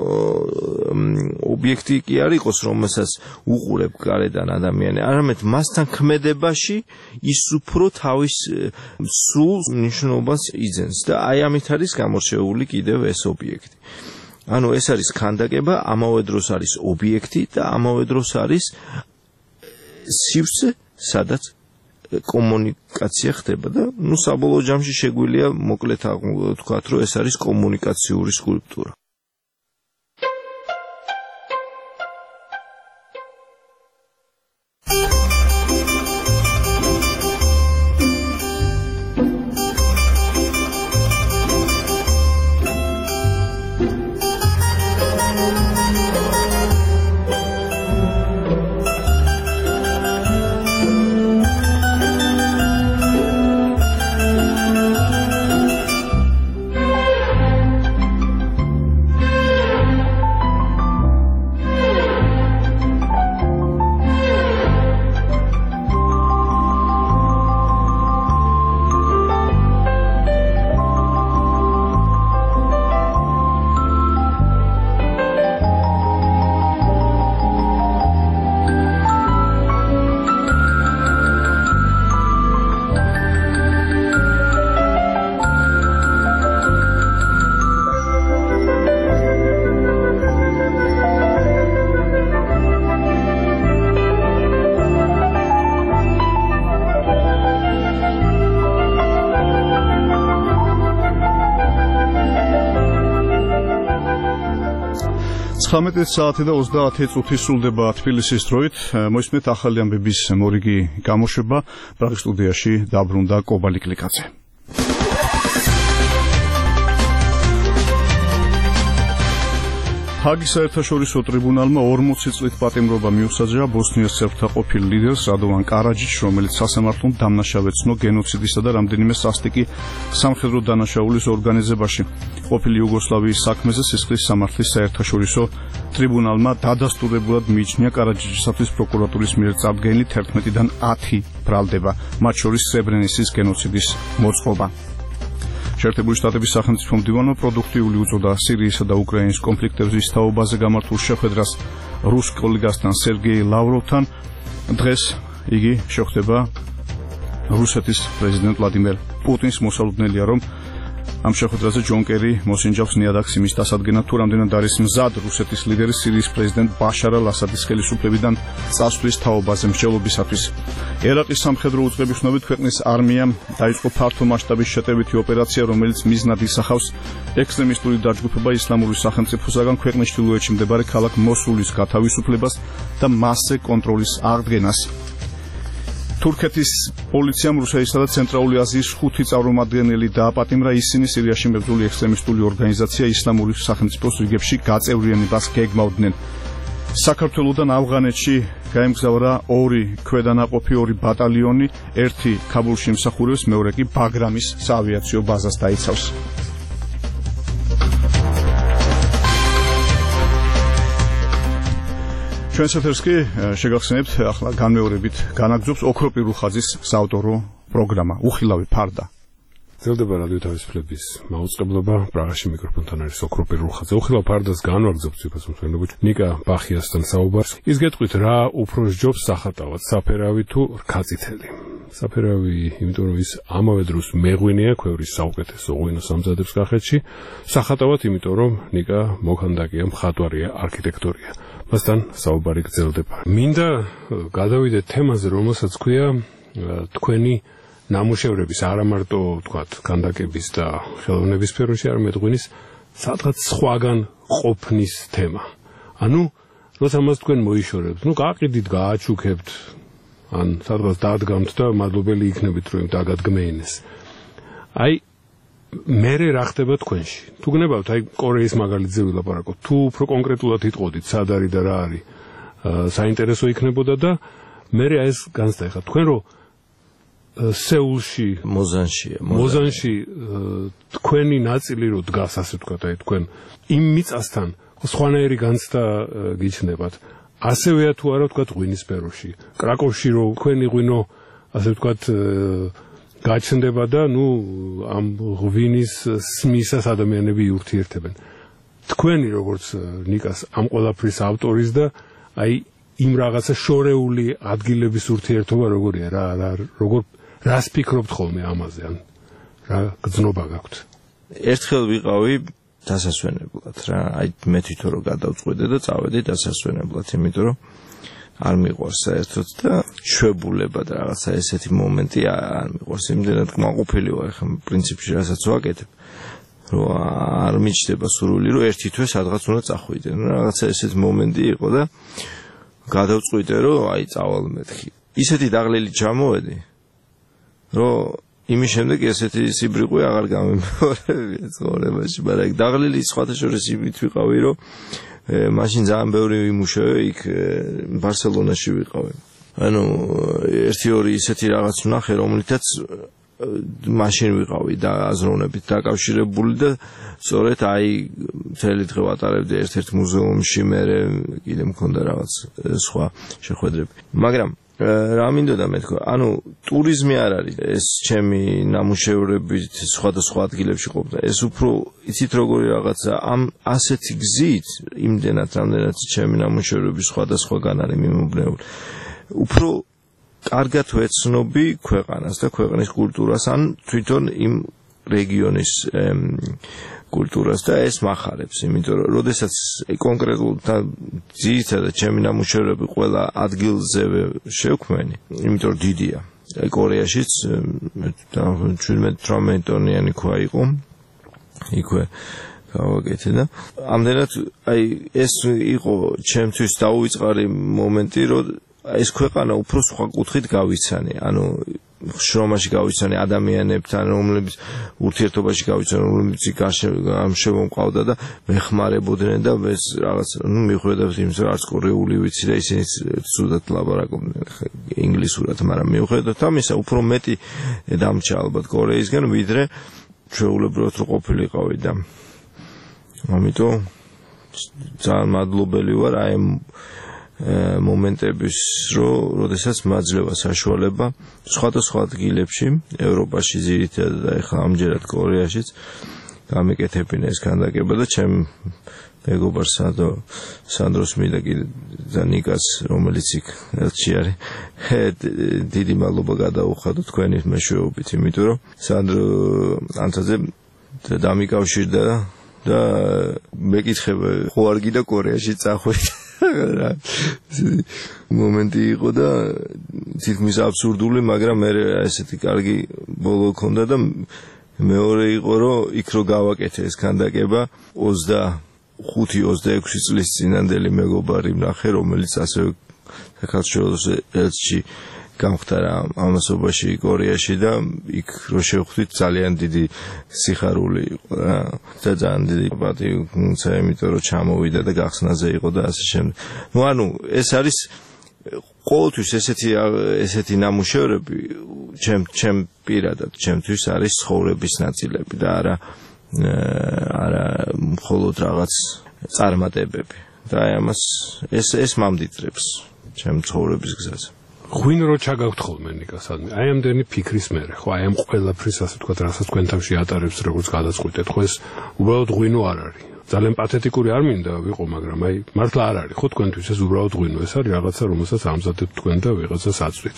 ობიექტი კი არ იყოს, რომელსაც უყურებ გარედან ადამიანი, არამედ მასთან ქმედებაში ის უფრო თავის სულ მნიშვნელობას იძენს და აი ამით არის გამორჩეული კიდევ ეს ობიექტი. ანუ ეს არის ქანდაკება, ამავე დროს არის ობიექტი და ამავე დროს არის სივრცე, სადაც კომუნიკაცია ხდება და ნუ საბოლოო ჯამში შეგვიძლია მოკლედ ვთქვათ, რომ ეს არის კომუნიკაციური სკულპტურა. საათი და 30 წუთი სრულდება თბილისის დროით. მოისმენთ ახალი ამბების მორიგი გამოშვება. პრაღის სტუდიაში დაბრუნდა კობალი კლიკაძე. ჰაგის საერთაშორისო ტრიბუნალმა 40 წლით პატიმრობა მიუსაჯა ბოსნიის სერბთა ყოფილ ლიდერს რადოვან კარაჯიჩს, რომელიც სასამართლომ დამნაშავედ ცნო გენოციდისა და რამდენიმე სასტიკი სამხედრო დანაშაულის ორგანიზებაში. ყოფილი იუგოსლავიის საქმეზე სისხლის სამართლის საერთაშორისო ტრიბუნალმა დადასტურებულად მიიჩნია კარაჯიჩისათვის პროკურატურის მიერ წარდგენილი 11-დან 10 ბრალდება, მათ შორის სრებრენიცის გენოციდის მოწყობა. შეერთებული შტატების სახელმწიფო მდივანმა პროდუქტიული უწოდა სირიისა და უკრაინის კონფლიქტების თაობაზე გამართულ შეხვედრას რუს კოლეგასთან სერგეი ლავროვთან. დღეს იგი შეხვდება რუსეთის პრეზიდენტ ვლადიმერ პუტინს. მოსალოდნელია, რომ ამ შეხვედრაზე ჯონ კერი მოსინჯავს ნიადაგს იმის დასადგენად, თუ რამდენად არის მზად რუსეთის ლიდერი სირიის პრეზიდენტ ბაშარ ალ-ასადის ხელისუფლებიდან წასვლის თაობაზე მსჯელობისათვის. ერაყის სამხედრო უწყების ცნობით ქვეყნის არმიამ დაიწყო ფართო მასშტაბის შეტევითი ოპერაცია, რომელიც მიზნად ისახავს ექსტრემისტული დაჯგუფება ისლამური სახელმწიფოსაგან ქვეყნის ჩრდილოეთში მდებარე ქალაქ მოსულის გათავისუფლებას და მასზე კონტროლის აღდგენას. თურქეთის პოლიციამ რუსეთისა და ცენტრალური აზიის 5 წარმომადგენელი დააპატიმრა. ისინი სირიაში მებრძოლი ექსტრემისტული ორგანიზაცია ისლამური სახელმწიფოს რიგებში გაწევრიანებას გეგმავდნენ. საქართველოდან ავღანეთში გაემგზავრა 2 ქვედანაყოფი, 2 ბატალიონი, ერთი ქაბულში იმსახურებს, მეორე კი ბაგრამის საავიაციო ბაზას დაიცავს. ჩვენს ეთერს კი შეგახსენებთ ახლა განმეორებით განაგრძობს ოქროპირ რუხაძის საავტორო პროგრამა უხილავი ფარდა. ძლდება რადიო თავისუფლების მაუწყებლობა. პრაღაში მიკროფონთან არის ოქროპირ რუხაძე. უხილავ ფარდას განვაგრძობთ ციფროსმცვენებუჩ ნიკა ბახიასთან საუბარს. ის გეტყვით რა უფრო სჯობს სახატავად, საფერავი თუ რქაწითელი. საფერავი, იმიტომ რომ ის ამავე დროს მეღვინეა ქვევრის საუკეთესო ღვინოს ამზადებს კახეთში. სახატავად, იმიტომ რომ ნიკა მოქანდაკეა, მხატვარია, არქიტექტორია. მასთან საუბარი გრძელდება. მინდა გადავიდეთ თემაზე, რომელსაც ქვია თქვენი ნამუშევრების არა მარტო თქვათ ქანდაკების და ხელოვნების სფეროში, არამედ ღვინის სადღაც სხვაგან ყოფნის თემა. ანუ როცა მას თქვენ მოიშორებთ, გაყიდით, გააჩუქებთ, ან სადღაც დადგამთ და მადლობელი იქნებით, რომ დაგადგმეინეს. აი მერე რა ხდება თქვენში? თუ გნებავთ, აი კორეის მაგალითზე ვილაპარაკოთ, თუ უფრო კონკრეტულად იტყოდით, სად არის და რა არის, საინტერესო იქნებოდა და მერე ეს განსხვავება. თქვენ რომ სეულში, მოზანში თქვენი ნაწილი რო დგას, ასე ვთქვათ, აი თქვენ იმ მიწასთან სხვანაირი განცდა გიჩნდებათ. ასევეა თუ არა ვთქვათ ღვინის სფეროში. კრაკოვში რო თქვენი ღვინო, ასე ვთქვათ, გაჩნდება და ამ ღვინის სმისას ადამიანები ურთიერთებენ. თქვენი როგორც ნიკას ამ ყველაფრის ავტორის და აი იმ რაღაცა შორეული ადგილების ურთიერთობა როგორია, რას ფიქრობთ ხოლმე ამაზე, ან რა გრძნობა გაქვთ? ერთხელ ვიყავი დასასვენებლად რა, აი მე თვითონ რომ გადავწყვეტე და წავედი დასასვენებლად, იმიტომ რომ არ მიყვარს საერთოდ და შვებულება და რაღაცა ესეთი მომენტი არ მიყვარს. იმდენად კმაყოფილი ვარ ხა პრინციპში რასაც ვაკეთებ, რომ არ მიჩნდება სურვილი, რომ ერთი თვე სადღაც უნდა წახვიდე. რაღაცა ესეთი მომენტი იყო და გადავწყვიტე, რომ აი წავალ მეთქი. ისეთი დაღლილი ჩამოვედი, რომ იმის შემდეგ ესეთი სიბრიყვე აღარ გამემეორებია ცხოვრებაში, მაგრამ დაღლილი სხვათა შორის იმით ვიყავი, რომ მაშინ ძალიან ბევრი ვიმუშავე, იქ ბარსელონაში ვიყავი. ანუ 1-2 ისეთი რაღაც ვნახე, რომლითაც მაშინ ვიყავი და აზროვნებით დაკავშირებული და სწორედ აი მთელი დღე ვატარებდი ერთ-ერთ მუზეუმში, მე კიდე მქონდა რაღაც სხვა შეხვედრები. მაგრამ რა მინდოდა მეთქვა, ანუ ტურიზმი არ არის ეს ჩემი ნამუშევრებით სხვადასხვა ადგილებში ყოფნა. ეს უფრო იცით როგორი რაღაცა ამ ასეთი გზით, იმდენად რამდენად ჩემი ნამუშევრები სხვადასხვაგან არის მიმობნეული. უფრო კარგად ვეცნობი ქვეყანას და ქვეყნის კულტურას, ან თვითონ იმ რეგიონის კულტურას და ეს მახარებს, იმიტომ რომ როდესაც კონკრეტულ და ძირითადად ჩემი ნამუშევრები ყველა ადგილზე შევქმენი, იმიტომ რომ დიდია. კორეაშიც 17-18 ტონიანი ქვა იყო. იქვე გავაკეთე და ამდენად აი ეს იყო ჩემთვის დაუვიწყარი მომენტი, რომ ეს ქვეყანა უფრო სხვა კუთხით გავიცანი. ანუ შრომაში გავიცანი ადამიანებთან, რომლებიც ურთიერთობაში გავიცანი, რომლებიც გარშემო მყავდა და მეხმარებოდნენ და ეს რაღაც, მიუხედავად იმისა, რომ არც კორეული ვიცი და ისინი ცუდად ლაპარაკობდნენ ინგლისურად, მაგრამ მიუხედავად ამისა, უფრო მეტი დამჭა ალბათ კორეისგან, ვიდრე ჩვეულებრივად რო ყოფილიყავი და ამიტომ ძალიან მადლობელი ვარ აი მომენტების როდესაც მაძლევა საშუალება სხვადასხვა ადგილებში ევროპაში ძირითადად და ეხლა ამჯერად კორეაშიც გამეკეთებინა ეს ქანდაკება და ჩემ მეგობარ სანდროს მინდა და ნიკას რომელიც იქ ერთში არის დიდი მადლობა გადაუხადო თქვენი მეშვეობით იმიტომ რომ სანდრო ანთაძე დამიკავშირდა და მეკითხება ხო არ გინდა კორეაში წახვიდე მომენტი იყო და თითქმის აბსურდული, მაგრამ მე ესეთი კარგი ბოლო ჰქონდა და მეორე იყო, რომ იქ რო გავაკეთე ეს ქანდაკება 25-26 წლის წინანდელი მეგობარი ვნახე, რომელიც ასევე საქართველოს ელჩი გამხდარა ამასობაში კორეაში და იქ რო შევხვდით ძალიან დიდი სიხარული იყო და ძალიან დიდი პატი მცა იმიტომ რომ ჩამოვიდა და გახსნაზე იყო და ასე შემდეგ. ეს არის ყოველთვის ესეთი ნამუშევრები ჩემ პირადად ჩემთვის არის ცხოვრების ნაწილები და არა მხოლოდ რაღაც წარმატებები და აი ამას ეს მამდიდრებს ჩემ ცხოვრების გზაზე. ღვინო რო ჩაგაქვთ ხოლმე ნიკასადმი აი ამდენი ფიქრის მერე ხო აი ამ ყველაფრის ასე ვთქვათ რასაც თქვენ თავში ატარებს როგორც გადაწყვიტეთ ხო ეს უბრალოდ ღვინო არ არის ძალიან პათეტიკური არ მინდა ვიყო მაგრამ აი მართლა არ არის ხო თქვენთვის ეს უბრალოდ ღვინო ეს არის რაღაცა რომელსაც ამზადებთ თქვენ და ვიღაცას აწვით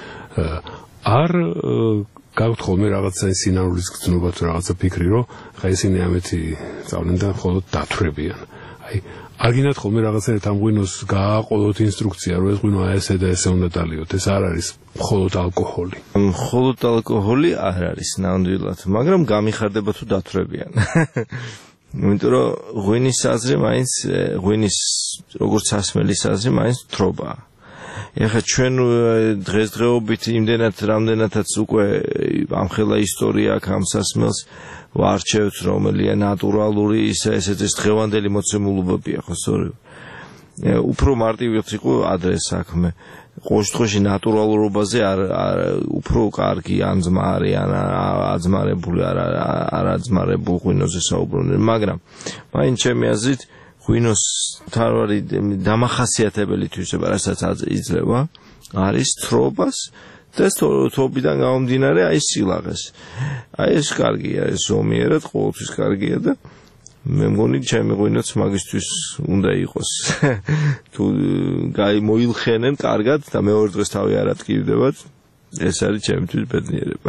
არ გაქვთ ხოლმე რაღაცა სინარულის გრძნობა თუ რაღაცა ფიქრი რომ ხა ისინი ამეთი წავლენ და მხოლოდ დათვრებიან აი არ გინდათ ხოლმე რაღაცა ამ ღვინოს გააყოლოთ ინსტრუქცია რომ ეს ღვინო ესე და ესე უნდა დალიოთ ეს არ არის მხოლოდ ალკოჰოლი მხოლოდ ალკოჰოლი არ არის ნამდვილად მაგრამ გამიხარდება თუ დათვრებიან იმიტომ რომ ღვინის აზრი მაინც ღვინის როგორც სასმელის აზრი მაინც თრობაა ეხლა ჩვენ დღესდღეობით იმდენად რამდენადაც უკვე ამხელა ისტორია აქვს ამ სასმელს ვარჩევთ რომელია ნატურალური ესეც დღევანდელი მოცემულობებია ხო სწორედ უფრო მარტივად იყო ადრე საქმე ყოველ შემთხვევაში ნატურალურობაზე უფრო კარგი ან ძმარი ან აძმარებული არ აძმარებულ ღვინოზე საუბრობდნენ მაგრამ მაინც ჩემი აზრით ღვინოს თავარი დამახასიათებელი თვისება რასაც იძლევა არის თრობას და თრობიდან გამომდინარე აი სილაღეს აი ეს კარგია ეს ზომიერად ყოველთვის კარგია და მე მგონი ჩემი ღვინოც მაგისთვის უნდა იყოს თუ მოილხენენ კარგად და მეორე დღეს თავი არ ატკივდებათ ეს არის ჩემთვის ბედნიერება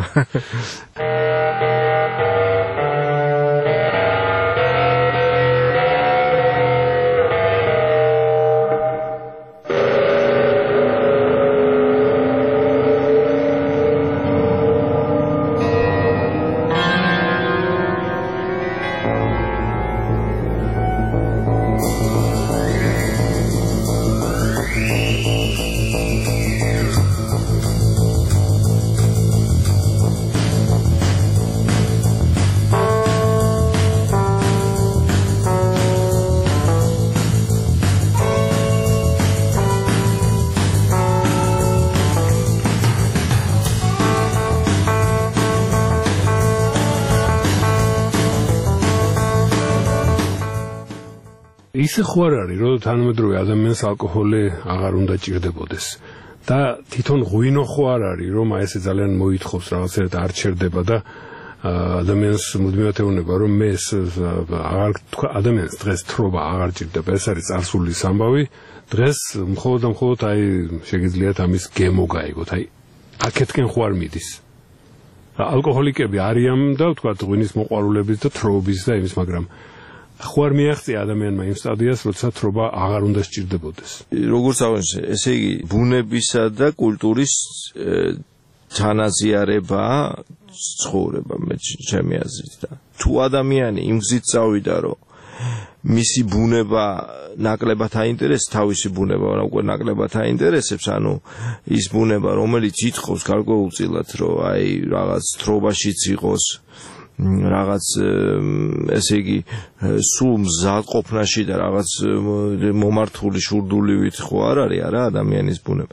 ისე ხო არ არის, რომ თანამედროვე ადამიანს ალკოჰოლი აღარ უნდა ჭირდებოდეს. და თვითონ ღვინო ხო არ არის, რომ აი ესე ძალიან მოითხოვს რაღაცერად არ ჩერდება და ადამიანს მუდმივად ეუბნება, რომ მე აღარ თქვა ადამიანს დღეს თრობა აღარ ჭირდება. ეს არის წარსულის ამბავი. დღეს მხოლოდ აი შეგიძლიათ ამის გემო გაიგოთ. აი აქეთკენ ხო არ მიდის. ალკოჰოლიკები არიან და თქვა ღვინის მოყვარულების და თრობის და იმის, მაგრამ ხო არ მიაღწია ადამიანმა იმ სტადიას, როცა თრობა აღარ უნდა სჭირდებოდეს. როგორც აღნიშნე, ესე იგი ბუნებისა და კულტურის თანაზიარება ცხოვრება მე ჩემი აზრით და თუ ადამიანი იმ გზით წავიდა, რომ მისი ბუნება ნაკლებად აინტერესებს, თავისი ბუნება უკვე ნაკლებად აინტერესებს, ანუ ის ბუნება, რომელიც ითხოვს გარკვეულწილად, რომ აი რაღაც თრობაშიც იყოს, რაღაც ესე იგი სულ მზადყოფნაში და რაღაც მომართული შურდულივით ხო არ არის არა ადამიანის ბუნება.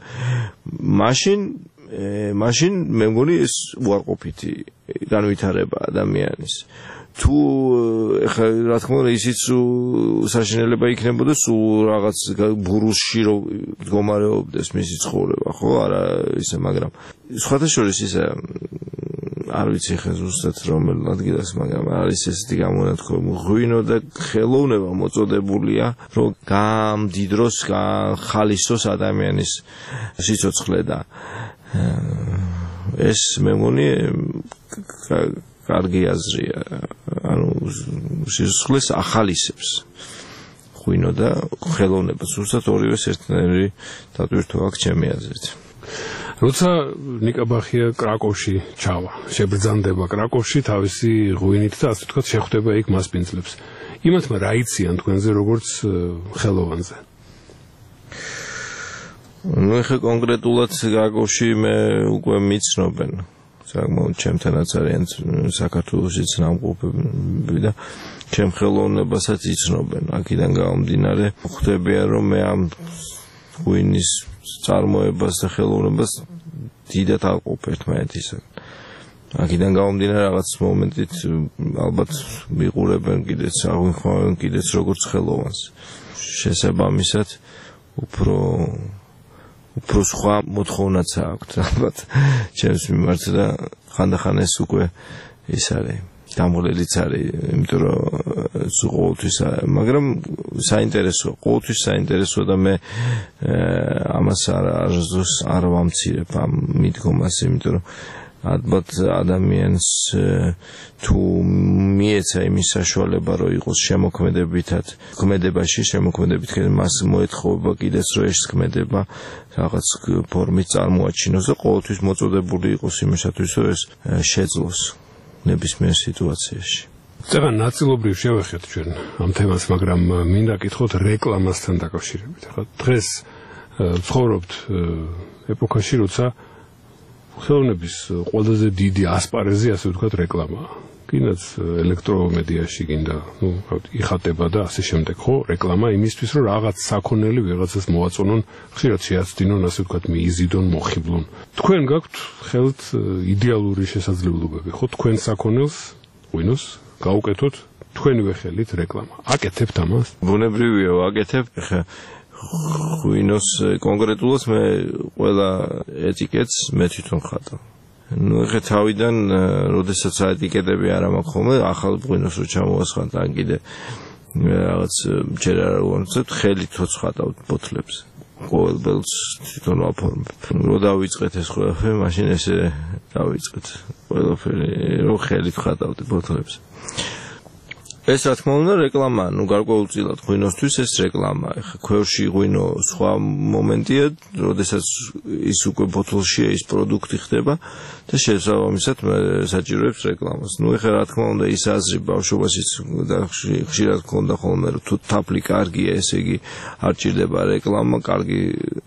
მაშინ მე მგონი ეს უარყოფითი განვითარება ადამიანის. თუ ეხლა რა თქმა უნდა ისიც საშინელება იქნებოდა სულ რაღაც ბურუსში რომ მდგომარეობდეს მისი ცხოვრება, ხო, არა ისე, მაგრამ სხვათა შორის ისე არ ვიცი ხე ზუსტად რომელ ადგილას, მაგრამ არის ესეთი გამონათქვამი, ღვინო და ხელოვნება მოწოდებულია, რომ გამდიდროს, ხალისოს ადამიანის სიცოცხლე და ეს მე მგონი კარგი აზრია, ანუ სიცოცხლეს ახალისებს ღვინო და ხელოვნება, ზუსტად ორივეს ერთნაირი დატვირთვა აქვს ჩემი აზრით. როცა ნიკა ბახია კრაკოვში ჩავა, შებრძანდება კრაკოვში თავისი ღვინით და ასე ვთქვათ შეხვდება იქ მასპინძლებს. იმათმა რა იციან თქვენზე როგორც ხელოვანზე? ნუ ეხლა კონკრეტულად კრაკოვში მე უკვე მიცნობენ. საკმაოდ ჩემთანაც არიან საქართველოსიც ნამყოფები და ჩემ ხელოვნებასაც იცნობენ. აქედან გამომდინარე ხვდებიან რომ მე ამ ღვინის წარმოებას და ხელოვნებას დიდად ავყოფ ერთმანეთისგან. აქედან გამომდინარე რაღაც მომენტით ალბათ მიყურებენ კიდეც, აღვინხმავენ კიდეც როგორც ხელოვანს. შესაბამისად უფრო სხვა მოთხოვნაც აქვთ ალბათ ჩემს მიმართ და ხანდახან ეს უკვე ის არის დამღლელიც არის, იმიტომ რომ ყოველთვის, მაგრამ საინტერესოა, ყოველთვის საინტერესოა და მე ამას არ ვამცირებ ამ მიდგომას, იმიტომ რომ ალბათ ადამიანს თუ მიეცა იმის საშუალება რომ იყოს შემოქმედებით მას მოეთხოვება კიდეც რომ ეს ქმედება რაღაც ფორმით წარმოაჩინოს და ყოველთვის მოწოდებული იყოს იმისათვის რომ ეს შეძლოს ნებისმიერ სიტუაციაში. წეგან ნაწილობრივ შევეხეთ ჩვენ ამ თემას, მაგრამ მინდა კითხოთ რეკლამასთან დაკავშირებით. ახლა დღეს ცხოვრობთ ეპოქაში, როცა ხელოვნების ყველაზე დიდი ასპარეზი, ასე ვთქვათ, რეკლამაა. კიდაც ელექტრომედიაში გინდა, იხატება და ასე შემდეგ, ხო? რეკლამა იმისთვის, რომ რაღაც საქონელი ვიღაცას მოაწონონ, ხშირად შეაცდინონ, ასე ვთქვათ, მიიზიდონ, მოხიბლონ. თქვენ გაქვთ ხელთ იდეალური შესაძლებლობები, ხო? თქვენ საქონელს, ღვინოს გაუკეთოთ თქვენივე ხელით რეკლამა. აკეთებთ ამას? ბუნებრივია, ვაკეთებ. ხა ღვინოს კონკრეტულად მე ყველა ეტიკეტს მე თვითონ ხატავ. ნუ ეხლა თავიდან, როდესაც ეტიკეტები არ მაქვს ხოლმე, ახალ ღვინოს რო ჩამოვასხათ, ან კიდე რაღაც ჯერ არ ვამცებ, ხელით ვცხატავ ბოთლებს. ყოველ ბელს თვითონ ვაფორმებ. რო დავიწყეთ ეს ყველაფერი, მაშინ ესე დავიწყეთ. ყველაფერი რო ხელით ვხატავთ ბოთლებს. ეს რა თქმა უნდა რეკლამაა, ნუ გარკვეულწილად ღვინოსთვის ეს რეკლამაა. ეხლა ქვევრში ღვინო სხვა მომენტია, როდესაც ის უკვე ბოთლშია, ის პროდუქტი ხდება და შესაბამისად საჭიროებს რეკლამას. ნუ ეხლა რა თქმა უნდა ის აზრი ბავშვობაშიც და ხშირად მქონდა ხოლმე, რომ თუ თაფლი კარგია, ესე იგი არ ჭირდება რეკლამა, კარგი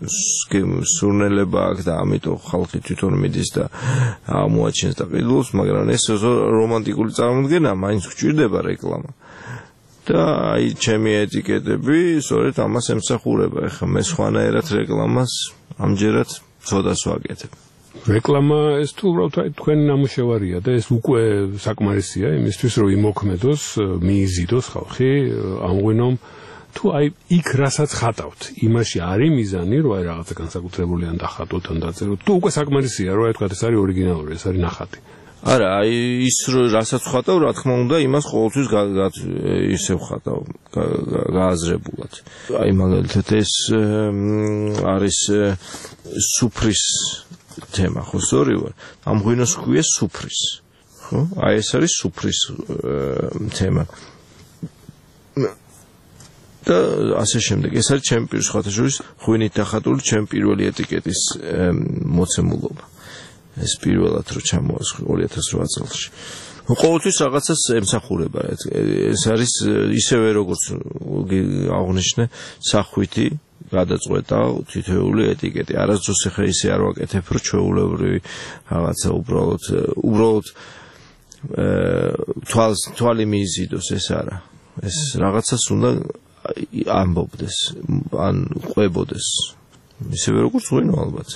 სურნელება აქვს და ამიტომ ხალხი თვითონ მიდის და ამოაჩენს და ყიდულობს, მაგრამ ეს რომანტიკული წარმოდგენა, მაინც გვჭირდება რეკლამა. და აი ჩემი ეტიკეტები სწორედ ამას ემსახურება. ეხლა მე სხვანაირად რეკლამას ამჯერად ცოდას ვაკეთებ. რეკლამა ეს თუ უბრალოდ თქვენი ნამუშევარია და ეს უკვე საკმარისია იმისთვის რომ იმოქმედოს, მიიზიდოს ხალხი ამ ღვინომ. თუ აი იქ რასაც ხატავთ, იმაში არის მიზანი, რომ აი რაღაცა განსაკუთრებული ან დახატოთ, ან დაწეროთ. თუ უკვე საკმარისია, რომ აი თქვა ეს არის ორიგინალური, ეს არის ნახატი. არა, აი ის რასაც ხატავ, რა თქმა უნდა, იმას ყოველთვის ისე ვხატავ, გააზრებულად. აი მაგალითად ეს არის სუფრის თემა, ხო, სწორი ვარ. ამ ღვინოს ჰქვია სუფრის, ხო? აი ეს არის სუფრის თემა. და ასე შემდეგ. ეს არის ჩემი სხვათა შორის ღვინით დახატული ჩემი პირველი ეტიკეტის მოცემულობა. ეს პირველად რო ჩამოასხე 2008 წელს. ყოველთვის რაღაცას ემსახურება. ეს არის ისევე როგორც აღნიშნე სახვითი გადაწყვეტა თითოეული ეტიკეტი. არასდროს ახლა ისე არ ვაკეთებ, რომ ჩვეულებრივი რაღაცა უბრალოდ თვალი მიიზიდოს, ეს არა. ეს რაღაცას უნდა ამბობდეს, ან ყვებოდეს. ისევე როგორც ღვინო ალბათ.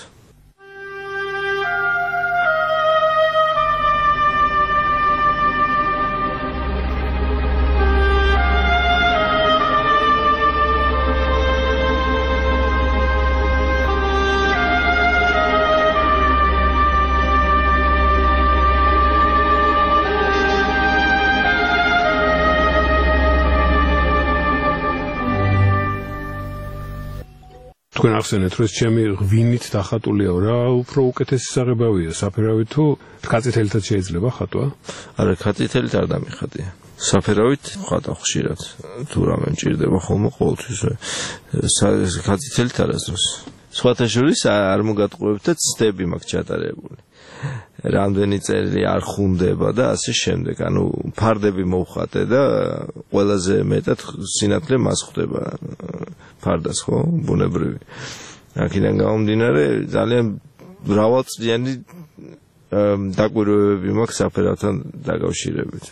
თქვენ ახსენეთ, რომ ჩემი ღვინით დახატულია რა უფრო უკეთესი საღებავია, საფერავით თუ ქაწითელითაც შეიძლება ხატვა? არა, ქაწითელით არ დამიხატია. საფერავით ხატავ ხშირად. თუ რამე მჭირდება ხოლმე ყოველთვის ქაწითელით არასდროს. სხვათა შორის არ მოგატყუებთ და ცდები მაქვს ჩატარებული. რამდენი წელი არ ხუნდება და ასე შემდეგ. ანუ ფარდები მოვხატე და ყველაზე მეტად სინათლე მას ხვდება ფარდას, ხო? ბუნებრივი. აქედან გამომდინარე ძალიან მრავალწლიანი დაკვირვებები მაქვს საფერავთან დაკავშირებით.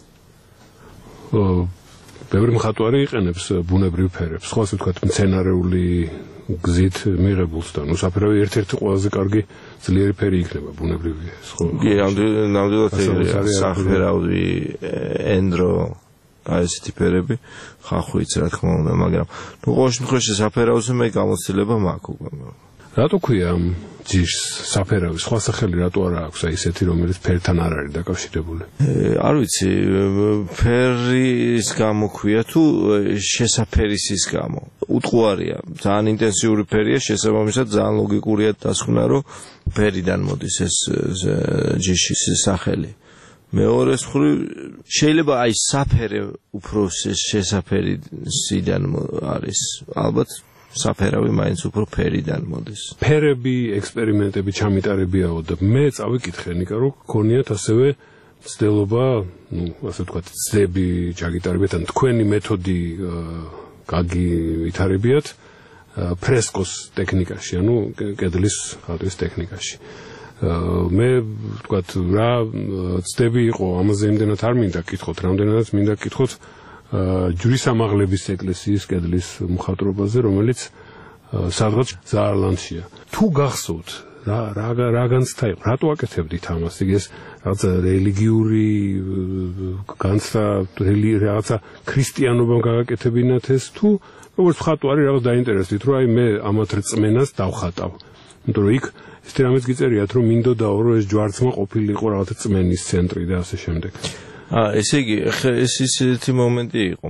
ბევრი მხატვარი იყენებს ბუნებრივ ფერებს, ხო ასე ვთქვათ, მცენარეული გზით მიღებულს და ნუ საფერავი ერთ-ერთი ყველაზე კარგი ძლიერი ფერი იქნება ბუნებრივი, ხო? კი, ნამდვილად საფერავი, ენდრო, აი ესეთი ფერები ხახვიც რა თქმა უნდა, მაგრამ ნუ ყოველ შემთხვევაში საფერავზე მე გამოცდილება მაქვს უკვე. რატო ქვია ამ ჯიშს საფერავი? სხვა სახელი რატო არა აქვს აი ესეთი, რომელიც ფერთან არ არის დაკავშირებული? არ ვიცი, ფერის გამო ქვია თუ შესაფერისის გამო. უტყუარია, ძალიან ინტენსიური ფერია, შესაბამისად ძალიან ლოგიკურია დასკვნა, რომ ფერიდან მოდის ეს ჯიშის სახელი. მეორე მხრივ შეიძლება აი საფერე უფრო შესაფერისიდან არის, ალბათ საფერავი მაინც უფრო ფერიდან მოდის. ფერები, ექსპერიმენტები ჩამიტარებიაო და მე წავიკითხე ნიკა, რომ გქონიათ ასევე ცდელობა, ნუ ასე ვთქვათ, ცდები ჩაგიტარებიათ, ან თქვენი მეთოდი გაგივითარებიათ ფრესკოს ტექნიკაში, ანუ კედლის ხატვის ტექნიკაში. მე ვთქვათ, რა ცდები იყო, ამაზე იმდენად არ მინდა გკითხოთ, რამდენადაც მინდა გკითხოთ ჯვრის ამაღლების ეკლესიის კედლის მხატვრობაზე, რომელიც სადღაც ზაარლანდშია. თუ გახსოვთ, რა განცდა იყო, რატო აკეთებდით ამას? იგი ეს რაღაცა რელიგიური განცდა, რაღაცა ქრისტიანობამ გააკეთებინათ ეს, თუ როგორც მხატვარი რაღაც დაინტერესდით, რომ აი მე ამათ რწმენას დავხატავ. იმიტომ რომ იქ ეს რამეც გიწერიათ, რომ მინდოდაო, რომ ეს ჯვარცმა ყოფილიყო რაღაცა წმენის ცენტრი და ასე შემდეგ. ესე იგი, ეს ისეთი მომენტი იყო.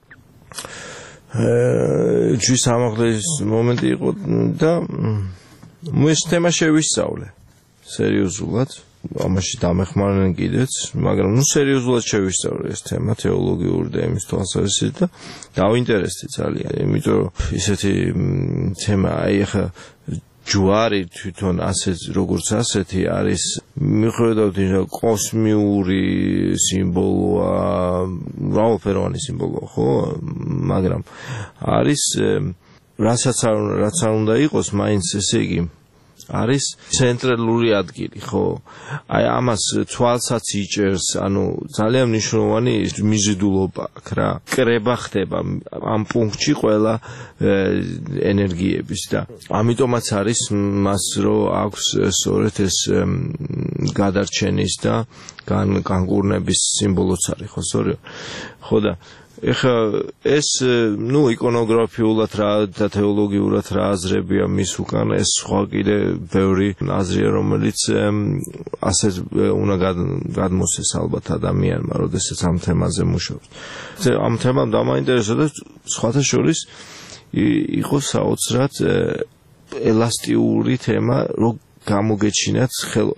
ჯვრის ამაღლების მომენტი იყო და ეს თემა შევისწავლე სერიოზულად. ამაში დამეხმარნენ კიდეც, მაგრამ ნუ სერიოზულად შევისწავლე ეს თემა თეოლოგიური და იმის თვალსაზრისით და დავინტერესდი ძალიან. იმიტომ რომ ისეთი თემა, აი ახლა ჯვარი თვითონ ასე როგორც ასეთი არის მიხედავთ რომ კოსმიური სიმბოლოა, მრავალფეროვანი სიმბოლოა, ხო? მაგრამ არის რასაც არ უნდა იყოს, მაინც ესე იგი არის ცენტრალური ადგილი, ხო? აი ამას თვალსაც იჭერს, ანუ ძალიან მნიშვნელოვანი მიზიდულობა აქვს რა. კრება ხდება ამ პუნქტში ყველა ენერგიების და ამიტომაც არის მას რომ აქვს სწორედ ეს გადარჩენის და განკურნების სიმბოლოც არის, ხო, სწორია? ხო და ეხლა ეს ნუ იკონოგრაფიულად რა და თეოლოგიურად რა აზრებია მის უკან, ეს სხვა კიდე ბევრი აზრია, რომელიც ასე უნდა გადმოსცეს ალბათ ადამიანმა, როდესაც ამ თემაზე მუშაობს. ამ თემამ დამაინტერესა და სხვათა შორის იყო საოცრად ელასტიური თემა, რომ გამოგეჩინათ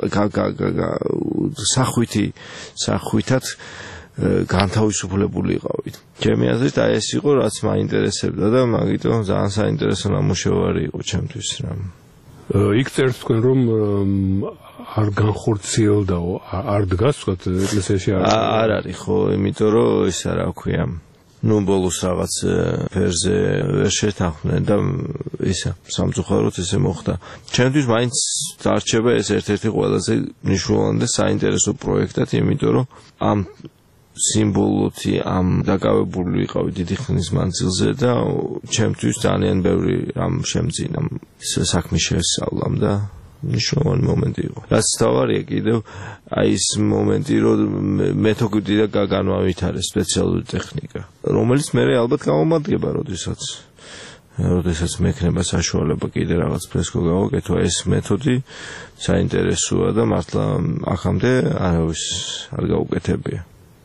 სახვითად განთავისუფლებული იყავით. ჩემი აზრით აი ეს იყო, რაც მაინტერესებდა და მაგიტომ ძალიან საინტერესო ნამუშევარი იყო ჩემთვის რა. იქ წერს თქვენ რომ არ განხორციელდაო, არ დგას თქვათ ეკლესიაში არ არის ხო, იმიტომ რომ ისა რა ქვია ბოლოს რაღაც ფერზე ვერ შეთანხმდნენ და ისა სამწუხაროდ ესე მოხდა. ჩემთვის მაინც დარჩება ეს ერთ-ერთი ყველაზე მნიშვნელოვანი და საინტერესო პროექტად, იმიტომ რომ ამ სიმბოლოთი ამ დაკავებული ვიყავი დიდი ხნის მანძილზე და ჩემთვის ძალიან ბევრი ამ შემძინა საქმე შესწავლამ და მნიშვნელოვანი მომენტი იყო. რაც თავარია კიდევ აი ეს მომენტი, რომ მეთოდი და განავითარე სპეციალური ტექნიკა, რომელიც მე ალბათ გამომადგება, როდესაც მექნება საშუალება კიდე რაღაც ფრესკო გავაკეთო, ეს მეთოდი საინტერესოა და მართლა ახამდე არავის არ გაუკეთებია.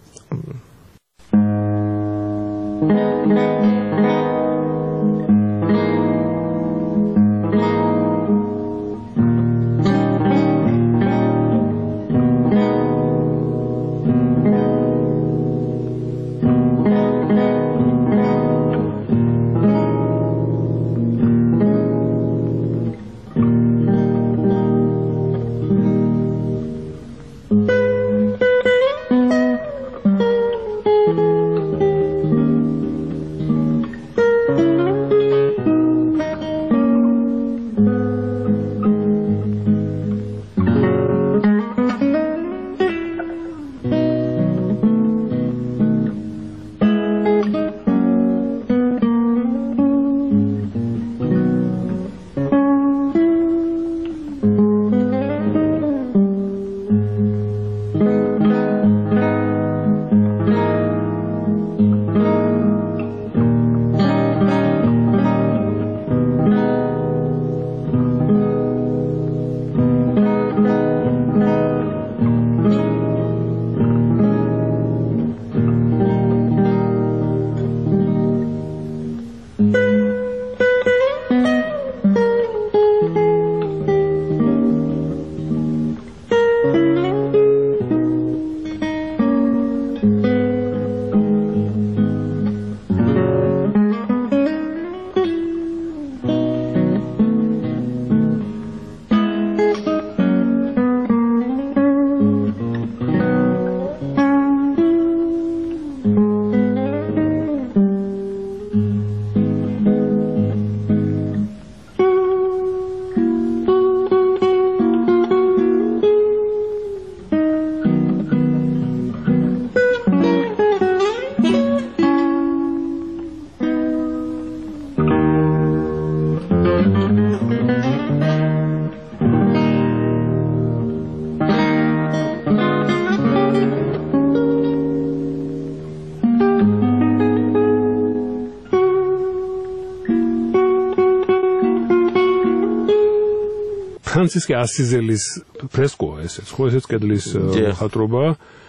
ფრანცისკე ასიზელის ფრესკოა ესეც, ხო ესეც კედლის მხატვრობა.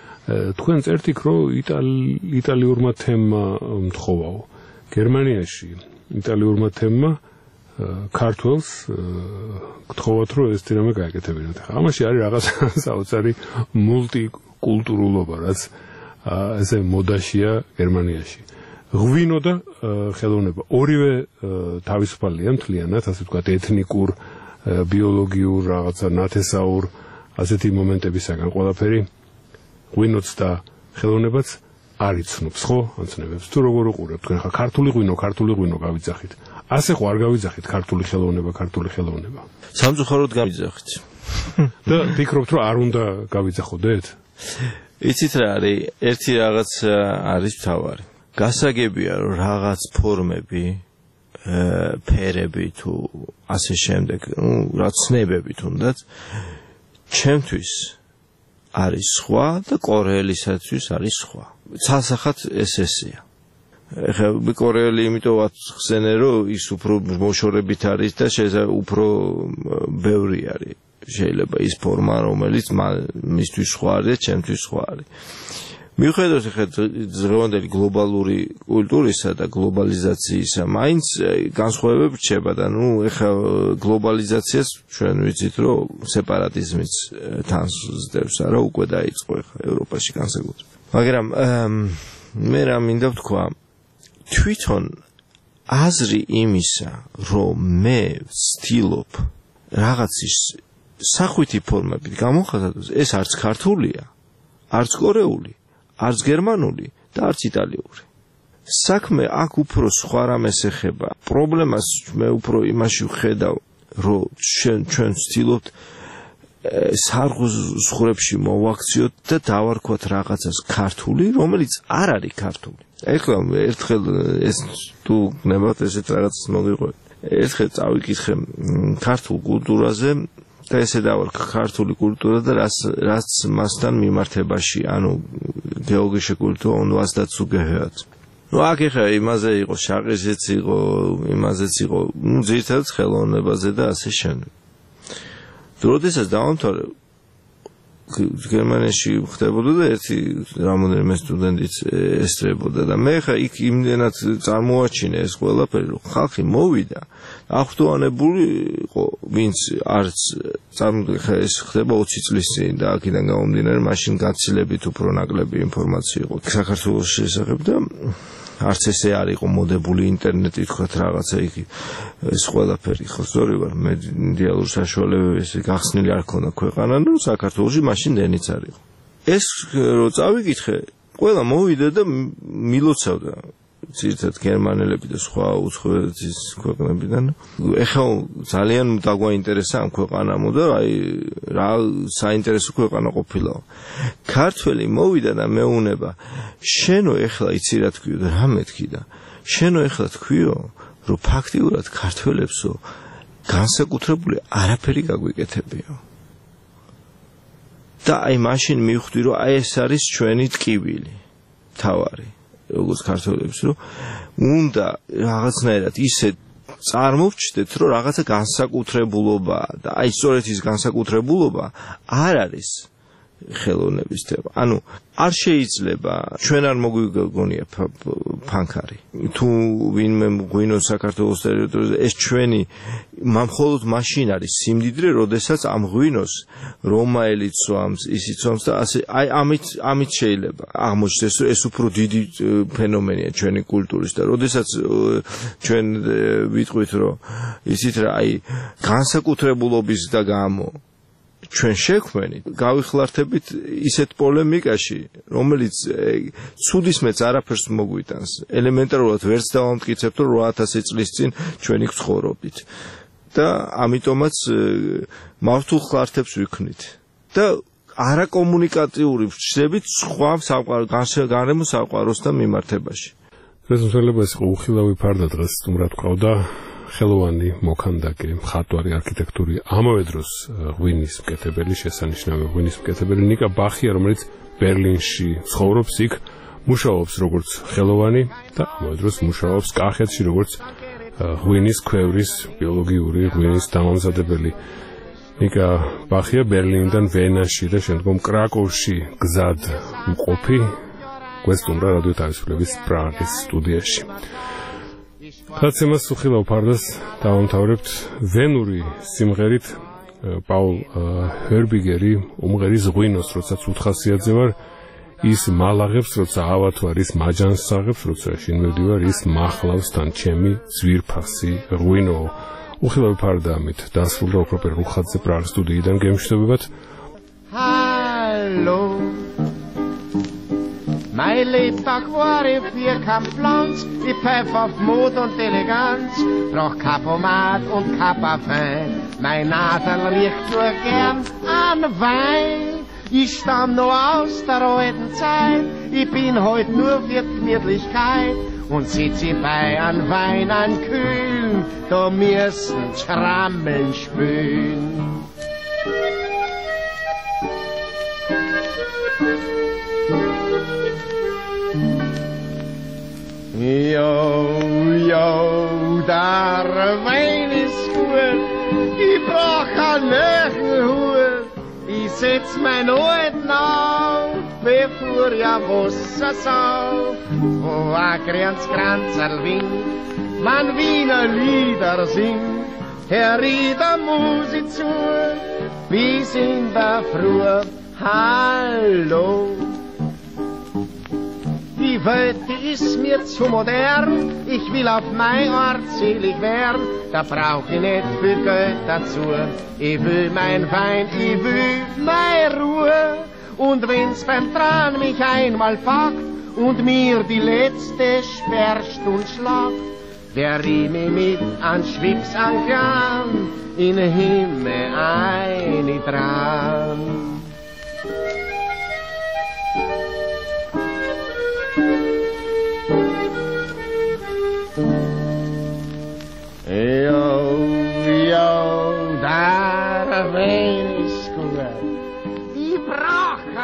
თქვენ წერთ იქ, რომ იტალიურმა თემმა მთხოვაო. გერმანიაში იტალიურმა თემმა ქართველს გთხოვათ, რომ ეს თემა გააკეთებინათ. ამაში არის რაღაც საოცარი მულტიკულტურულობა, რაც ესე მოდაშია გერმანიაში. ღვინო და ხელოვნება ორივე თავისუფალია მთლიანად, ასე ვთქვათ, ეთნიკურ, ბიოლოგიურ, რაღაცა ნათესაურ ასეთი მომენტებისაგან ყველაფერი ღვინოც და ხელოვნებაც არ იცნობს, ხო? აცნებებს. თუ როგორ უყურებთ თქვენ ხა ქართული ღვინო გავიძახით. ასე ხო არ გავიძახით ქართული ხელოვნება. სამწუხაროდ გავიძახით. და ფიქრობთ, რომ არ უნდა გავიძახოდეთ? იცით რა არის? ერთი რაღაც არის თავარი. გასაგებია, რომ რაღაც ფორმები ფერები თუ ასე შემდეგ, რაც ცნებები თუნდაც ჩემთვის არის სხვა და კორეელისათვის არის სხვა. ცალსახად ესეა. ეხლა კორეელი იმიტომ ახსენე, რომ ის უფრო მოშორებით არის და შეიძლება უფრო ბევრი არის. შეიძლება ის ფორმა, რომელიც მისთვის სხვა არის და ჩემთვის სხვა არის. მიუხედავად დღევანდელი გლობალური კულტურისა და გლობალიზაციისა, მაინც განსხვავებები რჩება და ეხლა გლობალიზაციას ჩვენ ვიცით, რომ სეპარატიზმიც თან ზრდებს, არა უკვე დაიწყო ეხლა ევროპაში განსაკუთრებით. მაგრამ მე რა მინდა ვთქვა, თვითონ აზრი იმისა, რომ მე ვცდილობ რაღაცის სახვითი ფორმებით გამოხატოს, ეს არც ქართულია, არც კორეული, არც გერმანული და არც იტალიური. საქმე აქ უფრო სხვა რამეს ეხება. პრობლემას მე უფრო იმაში ვხედავ, რომ ჩვენ ვცდილობთ სარღუზღვრებში მოვაქციოთ და დავარქვათ რაღაცას ქართული, რომელიც არ არის ქართული. ეხლა ერთხელ ეს თუ გნებავთ ესეთ რაღაცას მოგიყვეთ. ერთხელ წავიკითხე ქართულ კულტურაზე და ესე დავარქვა ქართული კულტურა და რაც მასთან მიმართებაში, ანუ გეოგეშე კულტურა und was dazu gehört. Ну აქ ეხლა იმაზე იყო, შაყიზეც იყო, იმაზეც იყო, ну ძირითადად ხელოვნებაზე და ასე შემდეგ. როდესაც დავამთავრე გერმანიაში ხდებოდა და ერთი რამოდენიმე სტუდენტიც ესწრებოდა და მე ხა იქ იმდენად წარმოაჩინე ეს ყველაფერი, რომ ხალხი მოვიდა, აღფრთოვანებული იყო, ვინც არც ხა ეს ხდება 20 წლის წინ და აქედან გამომდინარე მაშინ გაცილებით უფრო ნაკლები ინფორმაცია იყო საქართველოს შესახებ და არც ესე არ იყო მოდებული ინტერნეტი თქვათ რაღაცა იქ ეს ყველაფერი ხო სწორი ვარ მე დიალოგ საშუალებების გახსნილი არ ქონდა ქვეყანა ნუ საქართველოში მაშინ დენიც არ იყო ეს რო წავიკითხე ყველა მოვიდა და მილოცავდა ძირითადად გერმანელები და სხვა უცხოეთის ქვეყნებიდან ეხლა ძალიან დაგვაინტერესა ამ ქვეყანამო და აი რა საინტერესო ქვეყანა ყოფილა ქართველი მოვიდა და მეუნება შენო ეხლა იცი რა თქვიო და რა მეთქი და შენო ეხლა თქვიო რომ ფაქტიურად ქართველებსო განსაკუთრებული არაფერი გაგვიკეთებიო და აი მაშინ მივხვდი რომ აი ეს არის ჩვენი ტკივილი თავარი როგორც ქართველებს რომ უნდა რაღაცნაირად ისე წარმოვჩნდეთ რომ რაღაცა განსაკუთრებულობაა და აი სწორედ ის განსაკუთრებულობა არ არის ხელოვნების თემა. ანუ არ შეიძლება ჩვენ არ მოგვიგონია ფანქარი. თუ ვინმე ღვინოს საქართველოს ტერიტორიაზე ეს ჩვენი მხოლოდ მაშინ არის სიმდიდრე, როდესაც ამ ღვინოს რომაელი წვამს, ისი წვამს და ასე აი ამით შეიძლება აღმოჩნდეს რომ ეს უფრო დიდი ფენომენია ჩვენი კულტურის და როდესაც ჩვენ ვიტყვით რომ ისიც რა აი განსაკუთრებულობის და გამო ჩვენ შექმნით გავიხლართებით ისეთ პოლემიკაში რომელიც ცუდისმეც არაფერს მოგვიტანს ელემენტარულად ვერც დავამტკიცებთ რომ 8000 წლის წინ ჩვენი ცხოვრობით და ამიტომაც მართულ ხლართებს ვიქნით და არაკომუნიკატიური ვჩნდებით სხვა გარემო საყვაროსთან მიმართებაში ეს შეიძლება ეს უხილავი ფარდა დღეს სტუმრად ყავდა ხელოვანი მოქანდაკე, მხატვარი, არქიტექტორი, ამავე დროს ღვინის მკეთებელი, შესანიშნავი ღვინის მკეთებელი ნიკა ბახია, რომელიც ბერლინში ცხოვრობს, იქ მუშაობს როგორც ხელოვანი და ამავე დროს მუშაობს კახეთში როგორც ღვინის ქვევრის ბიოლოგიური ღვინის დამამზადებელი. ნიკა ბახია ბერლინიდან ვენაში და შემდგომ კრაკოვში გზად მყოფი გვესტუმრა რადიო თავისუფლების პრაღის სტუდიაში. Თაცემას უხილავ ფარდას დავამთავრებთ ვენური სიმღერით პაულ ჰერბიგერი უმღერის ღვინოს როდესაც უთხასიათზე ვარ ის მალაღებს როცა ავათვარ ის მაჯანს საღებს როცა შინმევდივარ ის მახლავს თან ჩემი ძვირფასი ღვინო უხილავ ფარდა ამით დასრულდა ოქროპერ რუხაძე პრაღის სტუდიიდან გემშვიდობებათ Hallo Mein Lebaquarium für Kampflanz, ich pfeff auf Mut und Eleganz, brauch Kapomat und Kapafein, mein Nadel riecht nur gern an Wein. Ich stamm nur aus der alten Zeit, ich bin heut nur für Gemütlichkeit und sitze bei an Wein an Kühlen, da müssen Schrammeln spülen. Jo, der Wein ist gut, ich brauch ein Nächelhut, ich setz mein Alten auf, bevor ja Wasser sauf, wo ein Kranzerl winkt, man Wiener Lieder singt, Herr Rieder Musik zu, bis in der Früh, hallo. Die Welt, die ist mir zu modern, ich will auf mein Ort selig werden, da brauch ich nicht viel Geld dazu. Ich will mein Wein, ich will meine Ruhe, und wenn's beim Tran mich einmal packt und mir die letzte Sperrstund schlagt, der ich mich mit an Schwips an in den Himmel eintragen.